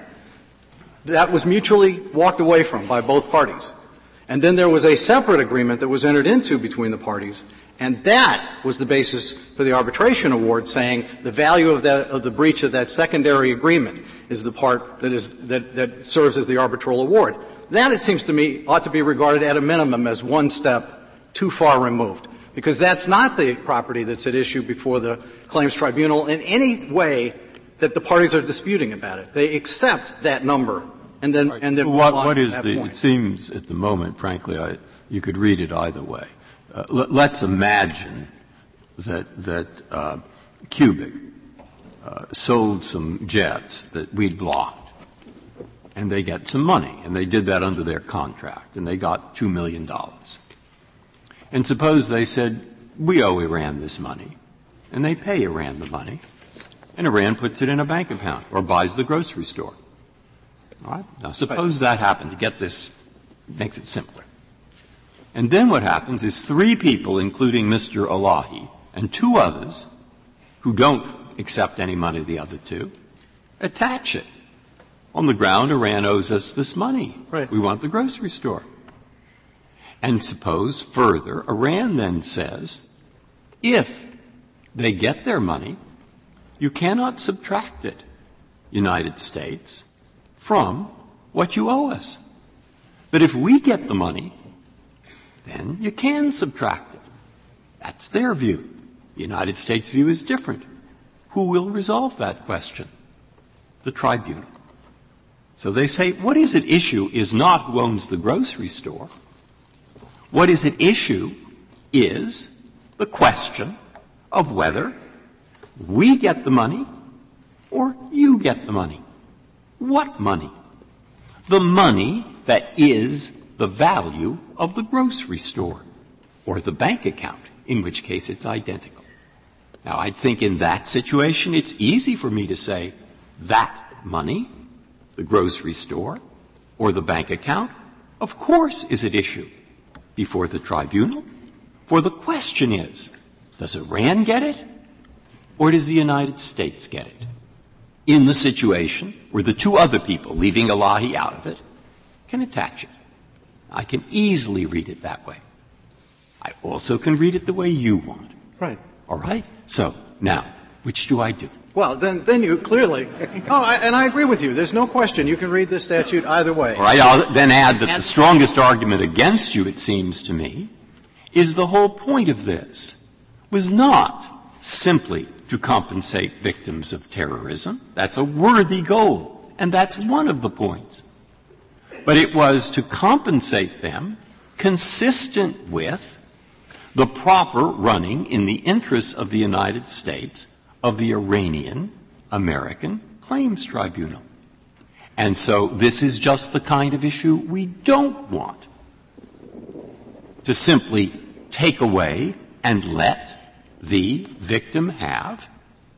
Speaker 8: that was mutually walked away from by both parties. And then there was a separate agreement that was entered into between the parties, and that was the basis for the arbitration award, saying the value of, that, of the breach of that secondary agreement is the part that, is, that, that serves as the arbitral award. That, it seems to me, ought to be regarded at a minimum as one step too far removed, because that's not the property that's at issue before the claims tribunal in any way that the parties are disputing about it. They accept that number. And then,
Speaker 6: right.
Speaker 8: and then
Speaker 6: what, what is the?
Speaker 8: Point.
Speaker 6: It seems at the moment, frankly, I, you could read it either way. Uh, l- let's imagine that that uh, Cubic uh, sold some jets that we'd blocked, and they get some money, and they did that under their contract, and they got two million dollars. And suppose they said, "We owe Iran this money," and they pay Iran the money, and Iran puts it in a bank account or buys the grocery store. All right? Now, suppose that happened. To get this makes it simpler. And then what happens is three people, including Mister Elahi, and two others who don't accept any money of the other two, attach it. On the ground, Iran owes us this money.
Speaker 8: Right.
Speaker 6: We want the grocery store. And suppose further, Iran then says, if they get their money, you cannot subtract it, United States, from what you owe us. But if we get the money, then you can subtract it. That's their view. The United States' view is different. Who will resolve that question? The tribunal. So they say what is at issue is not who owns the grocery store. What is at issue is the question of whether we get the money or you get the money. What money? The money that is the value of the grocery store or the bank account, in which case it's identical. Now, I think in that situation it's easy for me to say that money, the grocery store or the bank account, of course is at issue before the tribunal. For the question is, does Iran get it or does the United States get it? In the situation where the two other people, leaving Elahi out of it, can attach it. I can easily read it that way. I also can read it the way you want.
Speaker 8: Right.
Speaker 6: All right? So, now, which do I do?
Speaker 8: Well, then, then you clearly – oh, I, and I agree with you. There's no question. You can read this statute either way.
Speaker 6: All right. I'll then add that the strongest argument against you, it seems to me, is the whole point of this was not simply to compensate victims of terrorism. That's a worthy goal, and that's one of the points. But it was to compensate them consistent with the proper running in the interests of the United States of the Iranian-American Claims Tribunal. And so this is just the kind of issue we don't want to simply take away and let the victim have,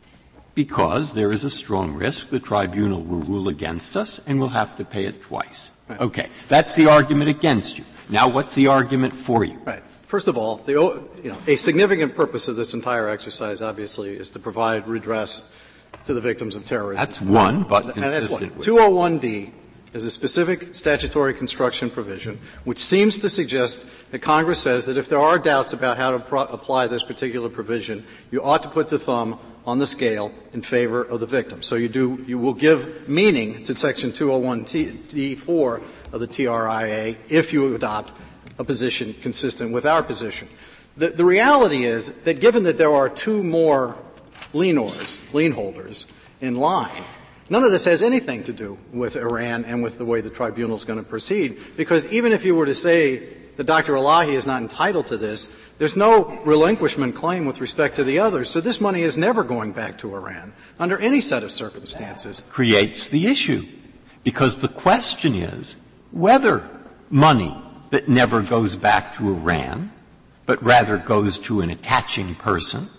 Speaker 6: because there is a strong risk the tribunal will rule against us and we'll have to pay it twice.
Speaker 8: Right.
Speaker 6: Okay. That's the argument against you. Now what's the argument for you?
Speaker 8: Right. First of all, the, you know, a significant purpose of this entire exercise, obviously, is to provide redress to the victims of terrorism.
Speaker 6: That's one, but
Speaker 8: and
Speaker 6: consistent
Speaker 8: that's one.
Speaker 6: with.
Speaker 8: two oh one D is a specific statutory construction provision which seems to suggest that Congress says that if there are doubts about how to pro- apply this particular provision, you ought to put the thumb on the scale in favor of the victim. So you do, you will give meaning to Section two oh one D four of the T R I A if you adopt a position consistent with our position. The, the reality is that given that there are two more lienors, lien holders in line, none of this has anything to do with Iran and with the way the tribunal is going to proceed, because even if you were to say that Doctor Elahi is not entitled to this, there's no relinquishment claim with respect to the others, so this money is never going back to Iran under any set of circumstances.
Speaker 6: Creates the issue, because the question is whether money that never goes back to Iran, but rather goes to an attaching person,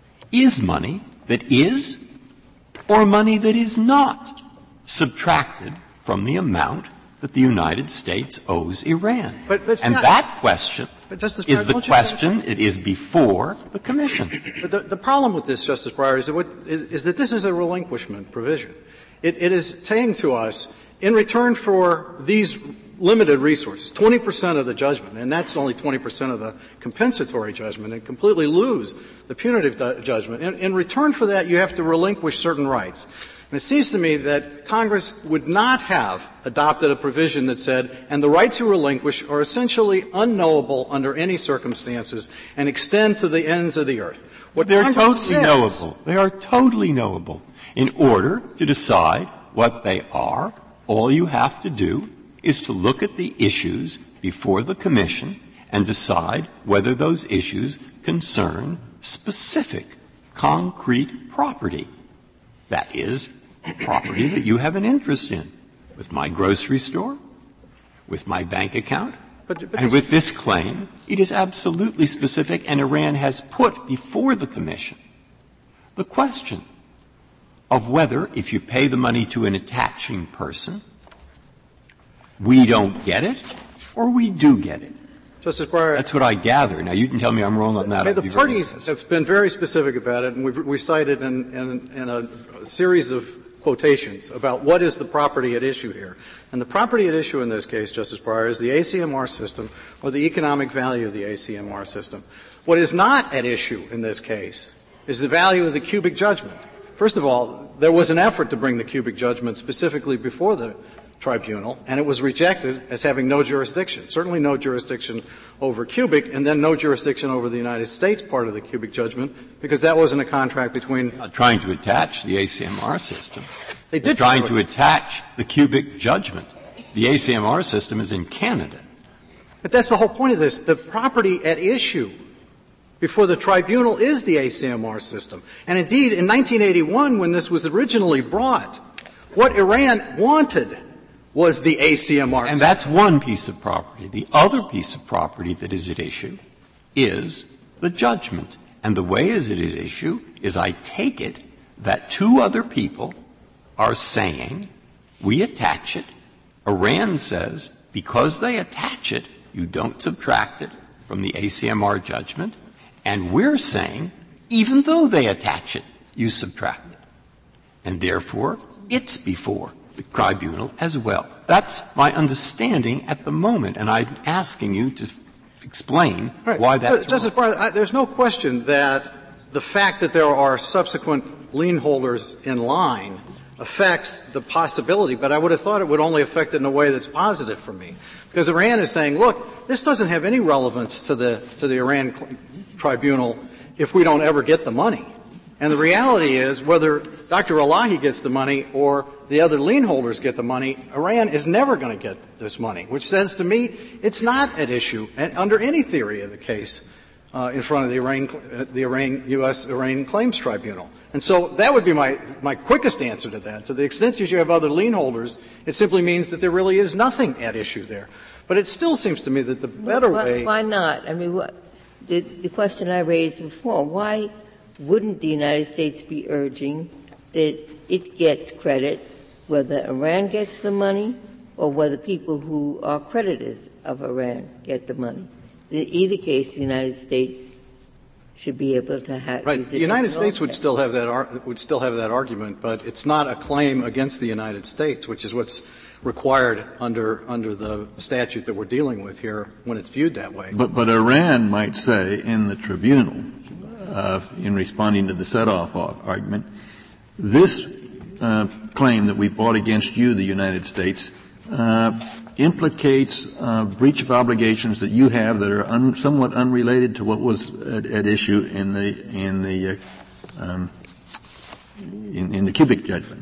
Speaker 6: is money that is or money that is not subtracted from the amount that the United States owes Iran.
Speaker 8: But, but
Speaker 6: and
Speaker 8: not,
Speaker 6: that question
Speaker 8: Justice
Speaker 6: is
Speaker 8: Breyer,
Speaker 6: the question, it is before the Commission.
Speaker 8: But the, the problem with this, Justice Breyer, is that, what, is, is that this is a relinquishment provision. It, it is saying to us, in return for these limited resources, twenty percent of the judgment, and that's only twenty percent of the compensatory judgment, and completely lose the punitive du- judgment. In, in return for that, you have to relinquish certain rights. And it seems to me that Congress would not have adopted a provision that said, and the rights you relinquish are essentially unknowable under any circumstances and extend to the ends of the earth. What
Speaker 6: They're
Speaker 8: Congress
Speaker 6: totally
Speaker 8: says,
Speaker 6: knowable. They are totally knowable. In order to decide what they are, all you have to do is to look at the issues before the Commission and decide whether those issues concern specific, concrete property. That is, property that you have an interest in, with my grocery store, with my bank account,
Speaker 8: but, but
Speaker 6: and with this claim. It is absolutely specific, and Iran has put before the Commission the question of whether, if you pay the money to an attaching person, we don't get it, or we do get it.
Speaker 8: Justice Breyer,
Speaker 6: that's what I gather. Now, you can tell me I'm wrong on that.
Speaker 8: I mean, the parties have been very specific about it, and we've, we cited in, in, in a series of quotations about what is the property at issue here. And the property at issue in this case, Justice Breyer, is the A C M R system or the economic value of the A C M R system. What is not at issue in this case is the value of the cubic judgment. First of all, there was an effort to bring the cubic judgment specifically before the tribunal, and it was rejected as having no jurisdiction, certainly no jurisdiction over cubic, and then no jurisdiction over the United States part of the cubic judgment, because that wasn't a contract between
Speaker 6: — Not trying to attach the A C M R system.
Speaker 8: They did
Speaker 6: trying to attach the cubic judgment. The A C M R system is in Canada.
Speaker 8: But that's the whole point of this. The property at issue before the tribunal is the A C M R system. And indeed, in nineteen eighty-one, when this was originally brought, what Iran wanted was the A C M R.
Speaker 6: And that's one piece of property. The other piece of property that is at issue is the judgment. And the way is it at issue is I take it that two other people are saying, we attach it. Iran says, because they attach it, you don't subtract it from the A C M R judgment. And we're saying, even though they attach it, you subtract it. And therefore, it's before the tribunal as well. That's my understanding at the moment, and I'm asking you to f- explain
Speaker 8: right.
Speaker 6: why that's
Speaker 8: but, Justice
Speaker 6: wrong.
Speaker 8: Breyer, I, there's no question that the fact that there are subsequent lien holders in line affects the possibility, but I would have thought it would only affect it in a way that's positive for me. Because Iran is saying, look, this doesn't have any relevance to the, to the Iran cl- tribunal if we don't ever get the money. And the reality is, whether Doctor Elahi gets the money or the other lien holders get the money, Iran is never going to get this money, which says to me it's not at issue and under any theory of the case uh, in front of the Iran, uh, the Iran, U S Iran Claims Tribunal. And so that would be my, my quickest answer to that. To the extent that you have other lien holders, it simply means that there really is nothing at issue there. But it still seems to me that the better
Speaker 3: why,
Speaker 8: way —
Speaker 3: Why not? I mean, what, the, the question I raised before, why wouldn't the United States be urging that it gets credit, whether Iran gets the money or whether people who are creditors of Iran get the money? In either case, the United States should be able to have.
Speaker 8: Right. The United States would still have that ar- would still have that argument, but it's not a claim against the United States, which is what's required under under the statute that we're dealing with here when it's viewed that way.
Speaker 4: But but Iran might say in the tribunal, uh, in responding to the set-off argument, this uh, claim that we brought against you, the United States, uh, implicates uh, breach of obligations that you have that are un- somewhat unrelated to what was at, at issue in the in the uh, um, in, in the Cubic judgment,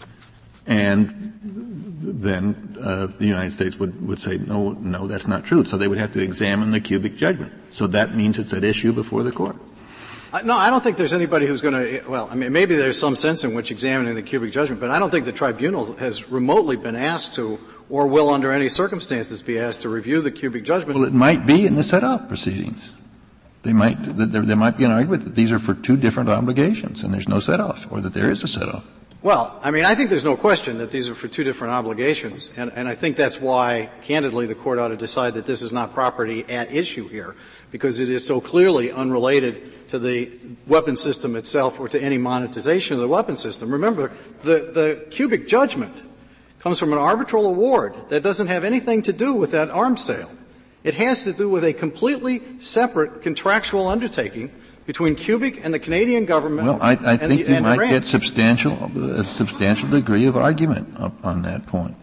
Speaker 4: and then uh, the United States would would say no, no, that's not true. So they would have to examine the Cubic judgment. So that means it's at issue before the court.
Speaker 8: Uh, no, I don't think there's anybody who's going to — well, I mean, maybe there's some sense in which examining the Cubic judgment, but I don't think the tribunal has remotely been asked to or will under any circumstances be asked to review the Cubic judgment.
Speaker 4: Well, it might be in the set-off proceedings. They might, there, there might be an argument that these are for two different obligations and there's no set-off, or that there is a set-off.
Speaker 8: Well, I mean, I think there's no question that these are for two different obligations, and, and I think that's why, candidly, the Court ought to decide that this is not property at issue here, because it is so clearly unrelated to the weapon system itself or to any monetization of the weapon system. Remember, the, the Cubic judgment comes from an arbitral award that doesn't have anything to do with that arms sale. It has to do with a completely separate contractual undertaking between Cubic and the Canadian government.
Speaker 4: Well, I, I think
Speaker 8: the,
Speaker 4: you might
Speaker 8: Iran.
Speaker 4: get substantial, a substantial degree of argument up on that point.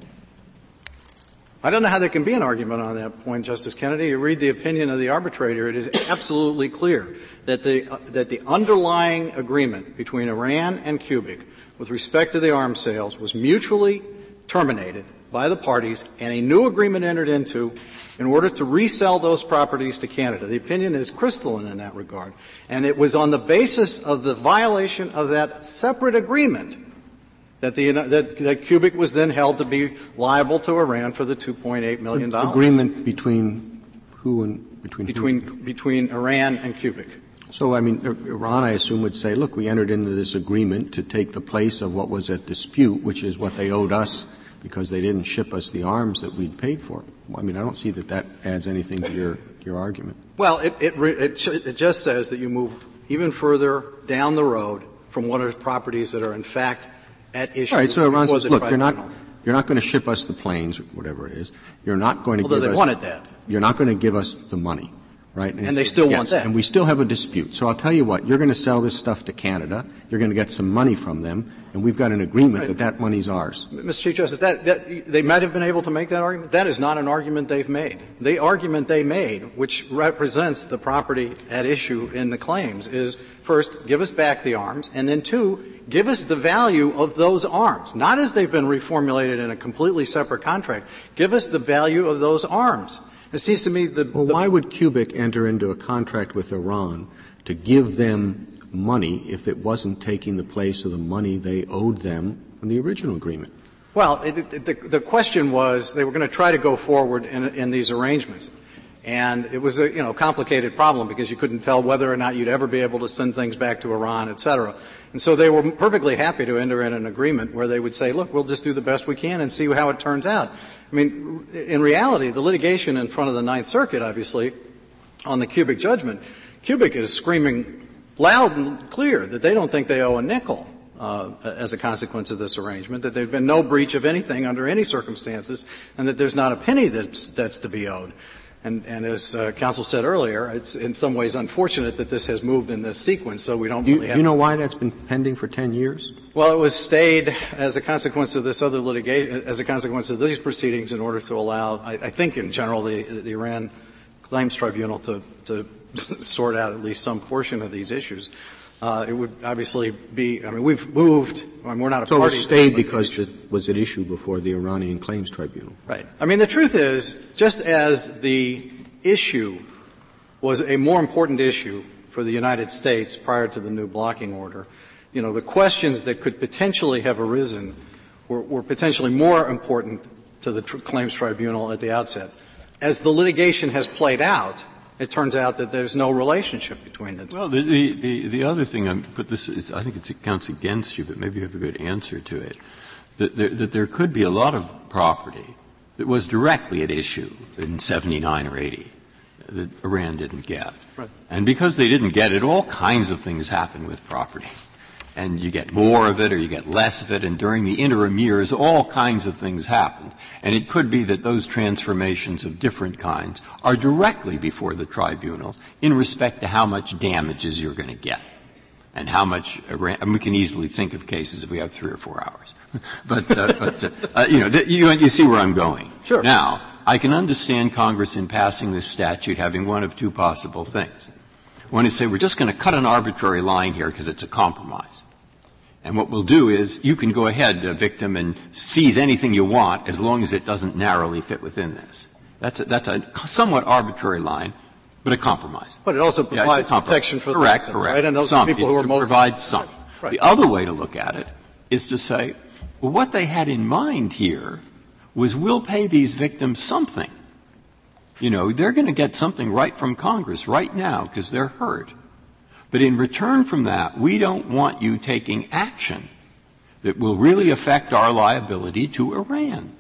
Speaker 8: I don't know how there can be an argument on that point, Justice Kennedy. You read the opinion of the arbitrator, it is absolutely clear that the, uh, that the underlying agreement between Iran and Cubic with respect to the arms sales was mutually terminated by the parties and a new agreement entered into in order to resell those properties to Canada. The opinion is crystalline in that regard. And it was on the basis of the violation of that separate agreement that the that, that Cubic was then held to be liable to Iran for the two point eight million dollars.
Speaker 1: Agreement between who and between
Speaker 8: between
Speaker 1: who?
Speaker 8: between Iran and Cubic.
Speaker 1: So, I mean, Iran, I assume, would say, look, we entered into this agreement to take the place of what was at dispute, which is what they owed us because they didn't ship us the arms that we'd paid for. I mean, I don't see that that adds anything to your, your argument.
Speaker 8: Well, it, it, it, it just says that you move even further down the road from what are properties that are in fact at issue.
Speaker 1: All right, so Iran says, look, you're not,
Speaker 8: tribunal.
Speaker 1: you're not going to ship us the planes, or whatever it is. You're not going to
Speaker 8: Although
Speaker 1: give
Speaker 8: they
Speaker 1: us,
Speaker 8: wanted that.
Speaker 1: You're not going to give us the money. Right?
Speaker 8: And, and they still
Speaker 1: yes,
Speaker 8: want that.
Speaker 1: And we still have a dispute. So I'll tell you what, you're going to sell this stuff to Canada, you're going to get some money from them, and we've got an agreement
Speaker 8: right.
Speaker 1: that that money's ours.
Speaker 8: Mister Chief Justice, that, that, they might have been able to make that argument. That is not an argument they've made. The argument they made, which represents the property at issue in the claims, is first, give us back the arms, and then two, give us the value of those arms, not as they've been reformulated in a completely separate contract. Give us the value of those arms. It seems to me that
Speaker 1: Well, why would Cubic enter into a contract with Iran to give them money if it wasn't taking the place of the money they owed them in the original agreement?
Speaker 8: Well, it, it, the, the question was they were going to try to go forward in, in these arrangements. And it was a, you know, complicated problem because you couldn't tell whether or not you'd ever be able to send things back to Iran, et cetera. And so they were perfectly happy to enter in an agreement where they would say, look, we'll just do the best we can and see how it turns out. I mean, in reality, the litigation in front of the Ninth Circuit, obviously, on the Kubik judgment, Kubik is screaming loud and clear that they don't think they owe a nickel. Uh, as a consequence of this arrangement, that there's been no breach of anything under any circumstances, and that there's not a penny that's, that's to be owed. And, and as uh, counsel said earlier, it's in some ways unfortunate that this has moved in this sequence, so we don't
Speaker 1: you,
Speaker 8: really have.
Speaker 1: You know why that's been pending for ten years?
Speaker 8: Well, it was stayed as a consequence of this other litigation, as a consequence of these proceedings, in order to allow, I, I think, in general, the, the Iran Claims Tribunal to, to sort out at least some portion of these issues. Uh, it would obviously be, I mean, we've moved, I mean, we're not a
Speaker 1: so
Speaker 8: party.
Speaker 1: So it stayed because it was at issue before the Iranian Claims Tribunal.
Speaker 8: Right. I mean, the truth is, just as the issue was a more important issue for the United States prior to the new blocking order, you know, the questions that could potentially have arisen were, were potentially more important to the tr- Claims Tribunal at the outset. As the litigation has played out, it turns out that there's no relationship between the two.
Speaker 6: Well, the, the, the, the other thing, I'm, but this is, I think it's, it counts against you, but maybe you have a good answer to it, that there, that there could be a lot of property that was directly at issue in seventy-nine or eighty that Iran didn't get.
Speaker 8: Right.
Speaker 6: And because they didn't get it, all kinds of things happen with property. And you get more of it or you get less of it, and during the interim years, all kinds of things happened. And it could be that those transformations of different kinds are directly before the tribunal in respect to how much damages you're going to get. And how much, and we can easily think of cases if we have three or four hours. but, uh, but uh, uh, you know, th- you, you see where I'm going.
Speaker 8: Sure.
Speaker 6: Now, I can understand Congress in passing this statute having one of two possible things. One is say, we're just going to cut an arbitrary line here because it's a compromise. And what we'll do is you can go ahead, uh, victim, and seize anything you want as long as it doesn't narrowly fit within this. That's a, that's a somewhat arbitrary line, but a compromise.
Speaker 8: But it also provides
Speaker 6: yeah,
Speaker 8: protection for
Speaker 6: correct,
Speaker 8: the victims,
Speaker 6: correct.
Speaker 8: right? And those
Speaker 6: some,
Speaker 8: people who are
Speaker 6: it
Speaker 8: most
Speaker 6: provides some.
Speaker 8: Right.
Speaker 6: The other way to look at it is to say, well, what they had in mind here was we'll pay these victims something. You know, they're going to get something right from Congress right now because they're hurt. But in return from that, we don't want you taking action that will really affect our liability to Iran.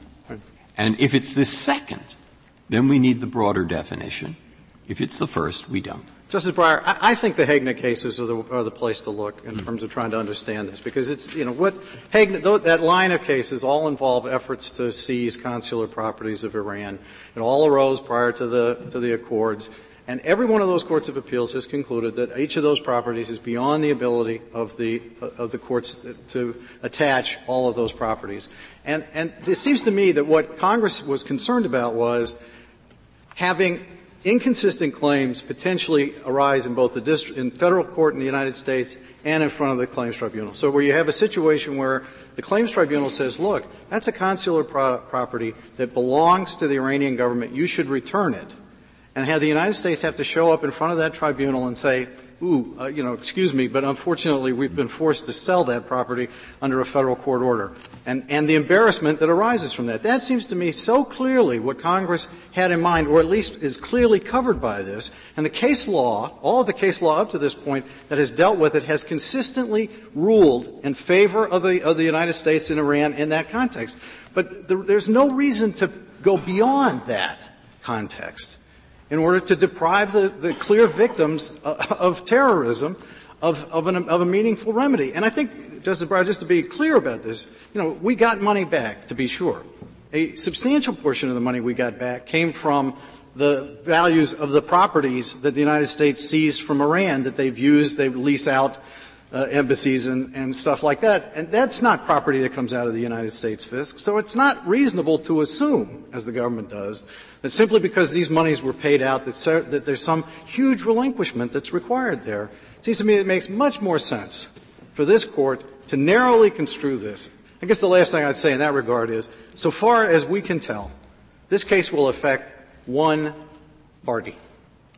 Speaker 6: And if it's this second, then we need the broader definition. If it's the first, we don't.
Speaker 8: Justice Breyer, I, I think the Hagner cases are the, are the place to look in terms of trying to understand this, because it's, you know, what Hagner, that line of cases all involve efforts to seize consular properties of Iran. It all arose prior to the, to the Accords. And every one of those courts of appeals has concluded that each of those properties is beyond the ability of the of the courts to attach all of those properties. And, and it seems to me that what Congress was concerned about was having inconsistent claims potentially arise in both the district, in federal court in the United States and in front of the Claims Tribunal. So where you have a situation where the Claims Tribunal says, look, that's a consular pro- property that belongs to the Iranian government. You should return it. And have the United States have to show up in front of that tribunal and say, ooh, uh, you know, excuse me, but unfortunately we've been forced to sell that property under a federal court order. And, and the embarrassment that arises from that. That seems to me so clearly what Congress had in mind, or at least is clearly covered by this. And the case law, all of the case law up to this point that has dealt with it, has consistently ruled in favor of the, of the United States and Iran in that context. But there, there's no reason to go beyond that context in order to deprive the, the clear victims uh, of terrorism of, of, an, of a meaningful remedy. And I think, Justice Breyer, just to be clear about this, you know, we got money back, to be sure. A substantial portion of the money we got back came from the values of the properties that the United States seized from Iran that they've used, they lease out uh, embassies and, and stuff like that. And that's not property that comes out of the United States fisc. So it's not reasonable to assume, as the government does, that simply because these monies were paid out, that, ser- that there's some huge relinquishment that's required there. It seems to me it makes much more sense for this Court to narrowly construe this. I guess the last thing I'd say in that regard is, so far as we can tell, this case will affect one party,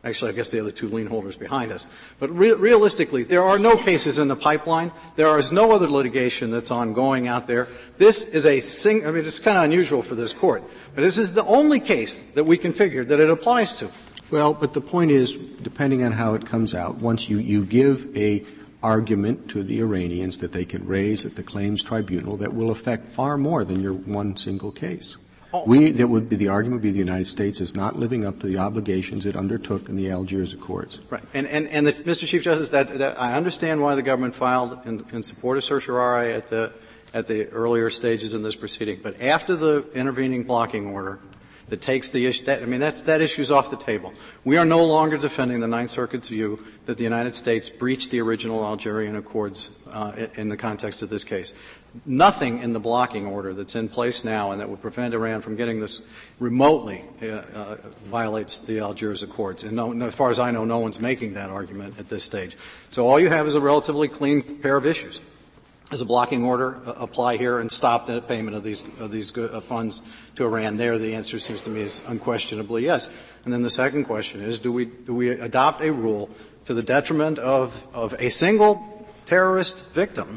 Speaker 8: Actually, I guess the other two lien holders behind us. But re- realistically, there are no cases in the pipeline. There is no other litigation that's ongoing out there. This is a sing- I mean, it's kind of unusual for this Court, but this is the only case that we can figure that it applies to.
Speaker 1: Well, but the point is, depending on how it comes out, once you, you give a argument to the Iranians that they can raise at the claims tribunal that will affect far more than your one single case. Oh. We, that would be the argument would be the United States is not living up to the obligations it undertook in the Algiers Accords.
Speaker 8: Right. And, and, and the, Mister Chief Justice, that, that I understand why the government filed in, in support of certiorari at the, at the earlier stages in this proceeding. But after the intervening blocking order that takes the issue, that, I mean, that's, that issue's off the table. We are no longer defending the Ninth Circuit's view that the United States breached the original Algerian Accords uh, in the context of this case. Nothing in the blocking order that's in place now and that would prevent Iran from getting this remotely uh, uh, violates the Algiers Accords. And no, no, as far as I know, no one's making that argument at this stage. So all you have is a relatively clean pair of issues. Does a blocking order uh, apply here and stop the payment of these of these uh, funds to Iran? There, the answer seems to me is unquestionably yes. And then the second question is, do we do we adopt a rule to the detriment of of a single terrorist victim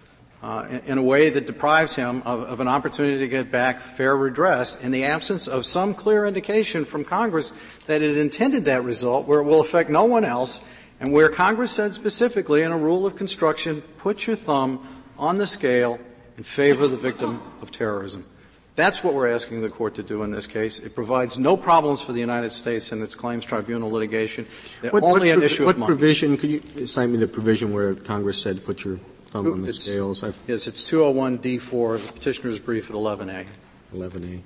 Speaker 8: uh, in, in a way that deprives him of, of an opportunity to get back fair redress in the absence of some clear indication from Congress that it intended that result where it will affect no one else and where Congress said specifically in a rule of construction, put your thumb on the scale in favor of the victim of terrorism. That's what we're asking the Court to do in this case. It provides no problems for the United States in its claims tribunal litigation.
Speaker 1: What,
Speaker 8: only
Speaker 1: what,
Speaker 8: an issue
Speaker 1: what
Speaker 8: of money.
Speaker 1: provision, could you cite me the provision where Congress said put your thumb on the
Speaker 8: it's,
Speaker 1: scales? I've
Speaker 8: yes, it's two oh one D four, the petitioner's brief at eleven A.
Speaker 1: eleven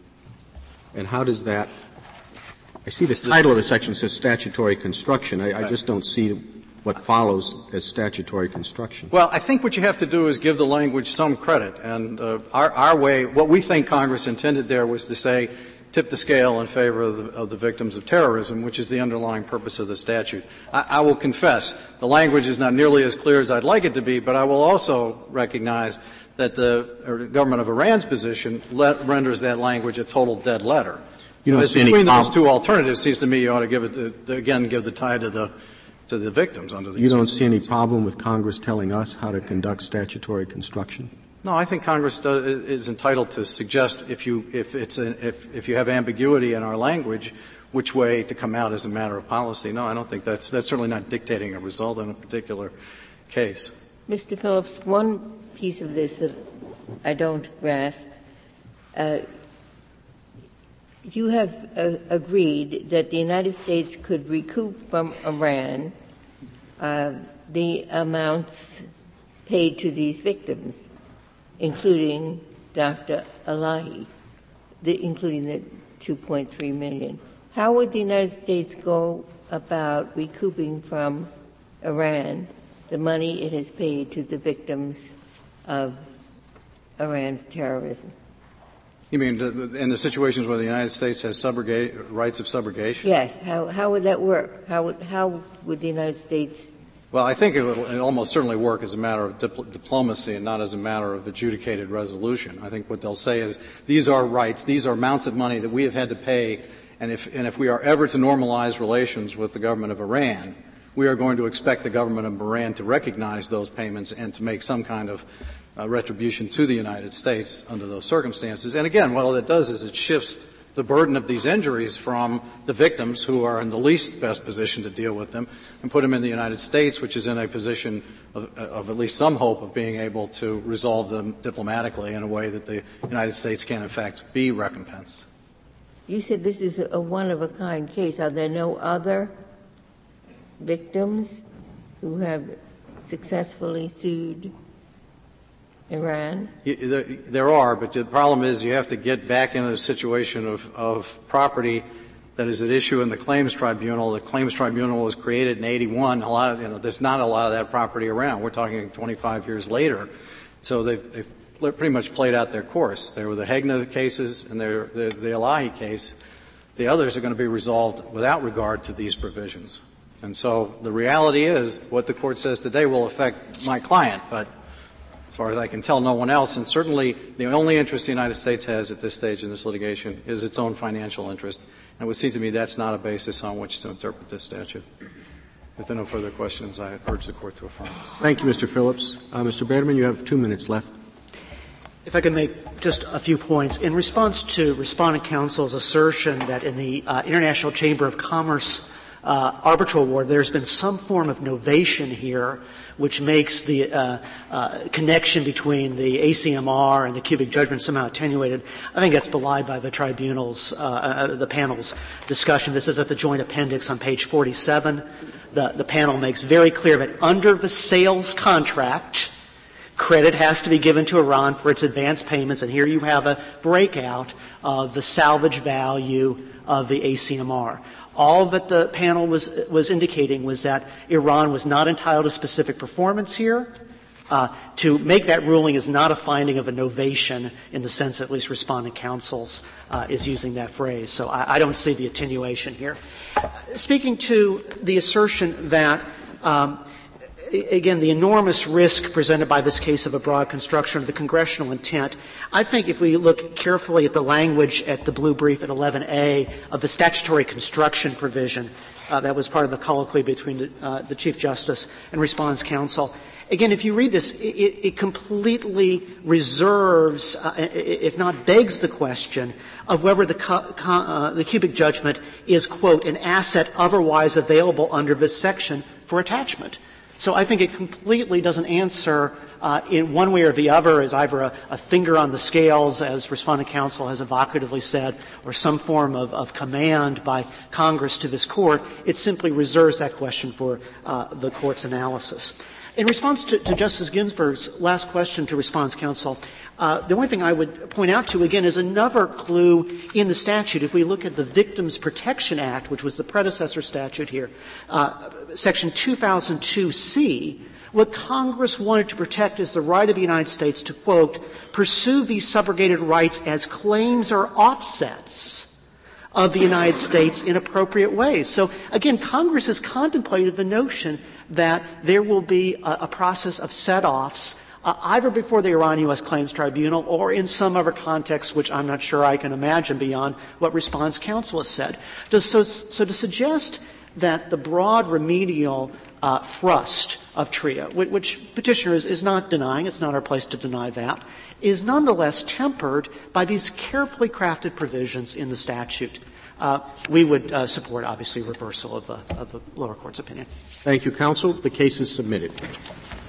Speaker 1: A. And how does that — I see the title of the section says statutory construction. I, I just don't see what follows as statutory construction.
Speaker 8: Well, I think what you have to do is give the language some credit. And uh, our, our way, what we think Congress intended there was to say, tip the scale in favor of the, of the victims of terrorism, which is the underlying purpose of the statute. I, I will confess, the language is not nearly as clear as I'd like it to be, but I will also recognize that the government of Iran's position let, renders that language a total dead letter.
Speaker 1: You know,
Speaker 8: so between those two alternatives, it seems to me you ought to give it, the, again, give the tie to the to the victims under the
Speaker 1: You don't see any problem with Congress telling us how to conduct statutory construction?
Speaker 8: No, I think Congress does, is entitled to suggest if you if it's a, if if you have ambiguity in our language, which way to come out as a matter of policy. No, I don't think that's that's certainly not dictating a result in a particular case.
Speaker 3: Mister Phillips, one piece of this that I don't grasp. Uh, You have uh, agreed that the United States could recoup from Iran uh, the amounts paid to these victims, including Doctor Elahi, the, including the two point three million dollars. How would the United States go about recouping from Iran the money it has paid to the victims of Iran's terrorism?
Speaker 8: You mean in the situations where the United States has subrogate, rights of subrogation?
Speaker 3: Yes. How, how would that work? How would, how would the United States?
Speaker 8: Well, I think it will it almost certainly work as a matter of dipl- diplomacy and not as a matter of adjudicated resolution. I think what they'll say is these are rights, these are amounts of money that we have had to pay, and if, and if we are ever to normalize relations with the government of Iran, we are going to expect the government of Iran to recognize those payments and to make some kind of Uh, retribution to the United States under those circumstances. And again, what it does is it shifts the burden of these injuries from the victims who are in the least best position to deal with them and put them in the United States, which is in a position of, of at least some hope of being able to resolve them diplomatically in a way that the United States can in fact be recompensed.
Speaker 3: You said this is a one-of-a-kind case. Are there no other victims who have successfully sued Iran?
Speaker 8: There are, but the problem is you have to get back into a situation of, of property that is at issue in the claims tribunal. The claims tribunal was created in eighty-one. A lot of, you know, there's not a lot of that property around. We're talking twenty-five years later. So they've, they've pretty much played out their course. There were the Hegna cases and there, the, the Elahi case. The others are going to be resolved without regard to these provisions. And so the reality is what the Court says today will affect my client, but as far as I can tell, no one else. And certainly the only interest the United States has at this stage in this litigation is its own financial interest. And it would seem to me that's not a basis on which to interpret this statute. If there are no further questions, I urge the Court to affirm.
Speaker 1: Thank you, Mister Phillips. Uh, Mister Baerdeman, you have two minutes left.
Speaker 2: If I could make just a few points. In response to Respondent Counsel's assertion that in the uh, International Chamber of Commerce uh, arbitral award there's been some form of novation here which makes the uh, uh, connection between the A C M R and the cubic judgment somehow attenuated, I think that's belied by the tribunal's, uh, uh, the panel's discussion. This is at the joint appendix on page forty-seven. The, the panel makes very clear that under the sales contract, credit has to be given to Iran for its advance payments, and here you have a breakout of the salvage value of the A C M R. All that the panel was was indicating was that Iran was not entitled to specific performance here. Uh, to make that ruling is not a finding of a novation in the sense at least Respondent Counsel's uh, is using that phrase. So I, I don't see the attenuation here. Speaking to the assertion that um, again, the enormous risk presented by this case of a broad construction of the congressional intent, I think if we look carefully at the language at the blue brief at eleven A of the statutory construction provision uh, that was part of the colloquy between the, uh, the Chief Justice and Respondents' Counsel, again, if you read this, it, it completely reserves, uh, if not begs the question, of whether the, cu- cu- uh, the cubic judgment is, quote, an asset otherwise available under this section for attachment. So I think it completely doesn't answer uh, in one way or the other as either a, a finger on the scales, as Respondent Counsel has evocatively said, or some form of, of command by Congress to this Court. It simply reserves that question for uh, the Court's analysis. In response to, to Justice Ginsburg's last question to Respondents' Counsel, uh, the only thing I would point out to, again, is another clue in the statute. If we look at the Victims Protection Act, which was the predecessor statute here, uh, Section two thousand two C, what Congress wanted to protect is the right of the United States to, quote, pursue these subrogated rights as claims or offsets of the United States in appropriate ways. So, again, Congress has contemplated the notion that there will be a, a process of set-offs uh, either before the Iran-U S Claims Tribunal or in some other context which I'm not sure I can imagine beyond what Respondents' Counsel has said. So, so to suggest that the broad remedial uh, thrust of TRIA, which, which Petitioner is, is not denying, it's not our place to deny that, is nonetheless tempered by these carefully crafted provisions in the statute. Uh, we would uh, support, obviously, reversal of, uh, of the lower court's opinion.
Speaker 1: Thank you, counsel. The case is submitted.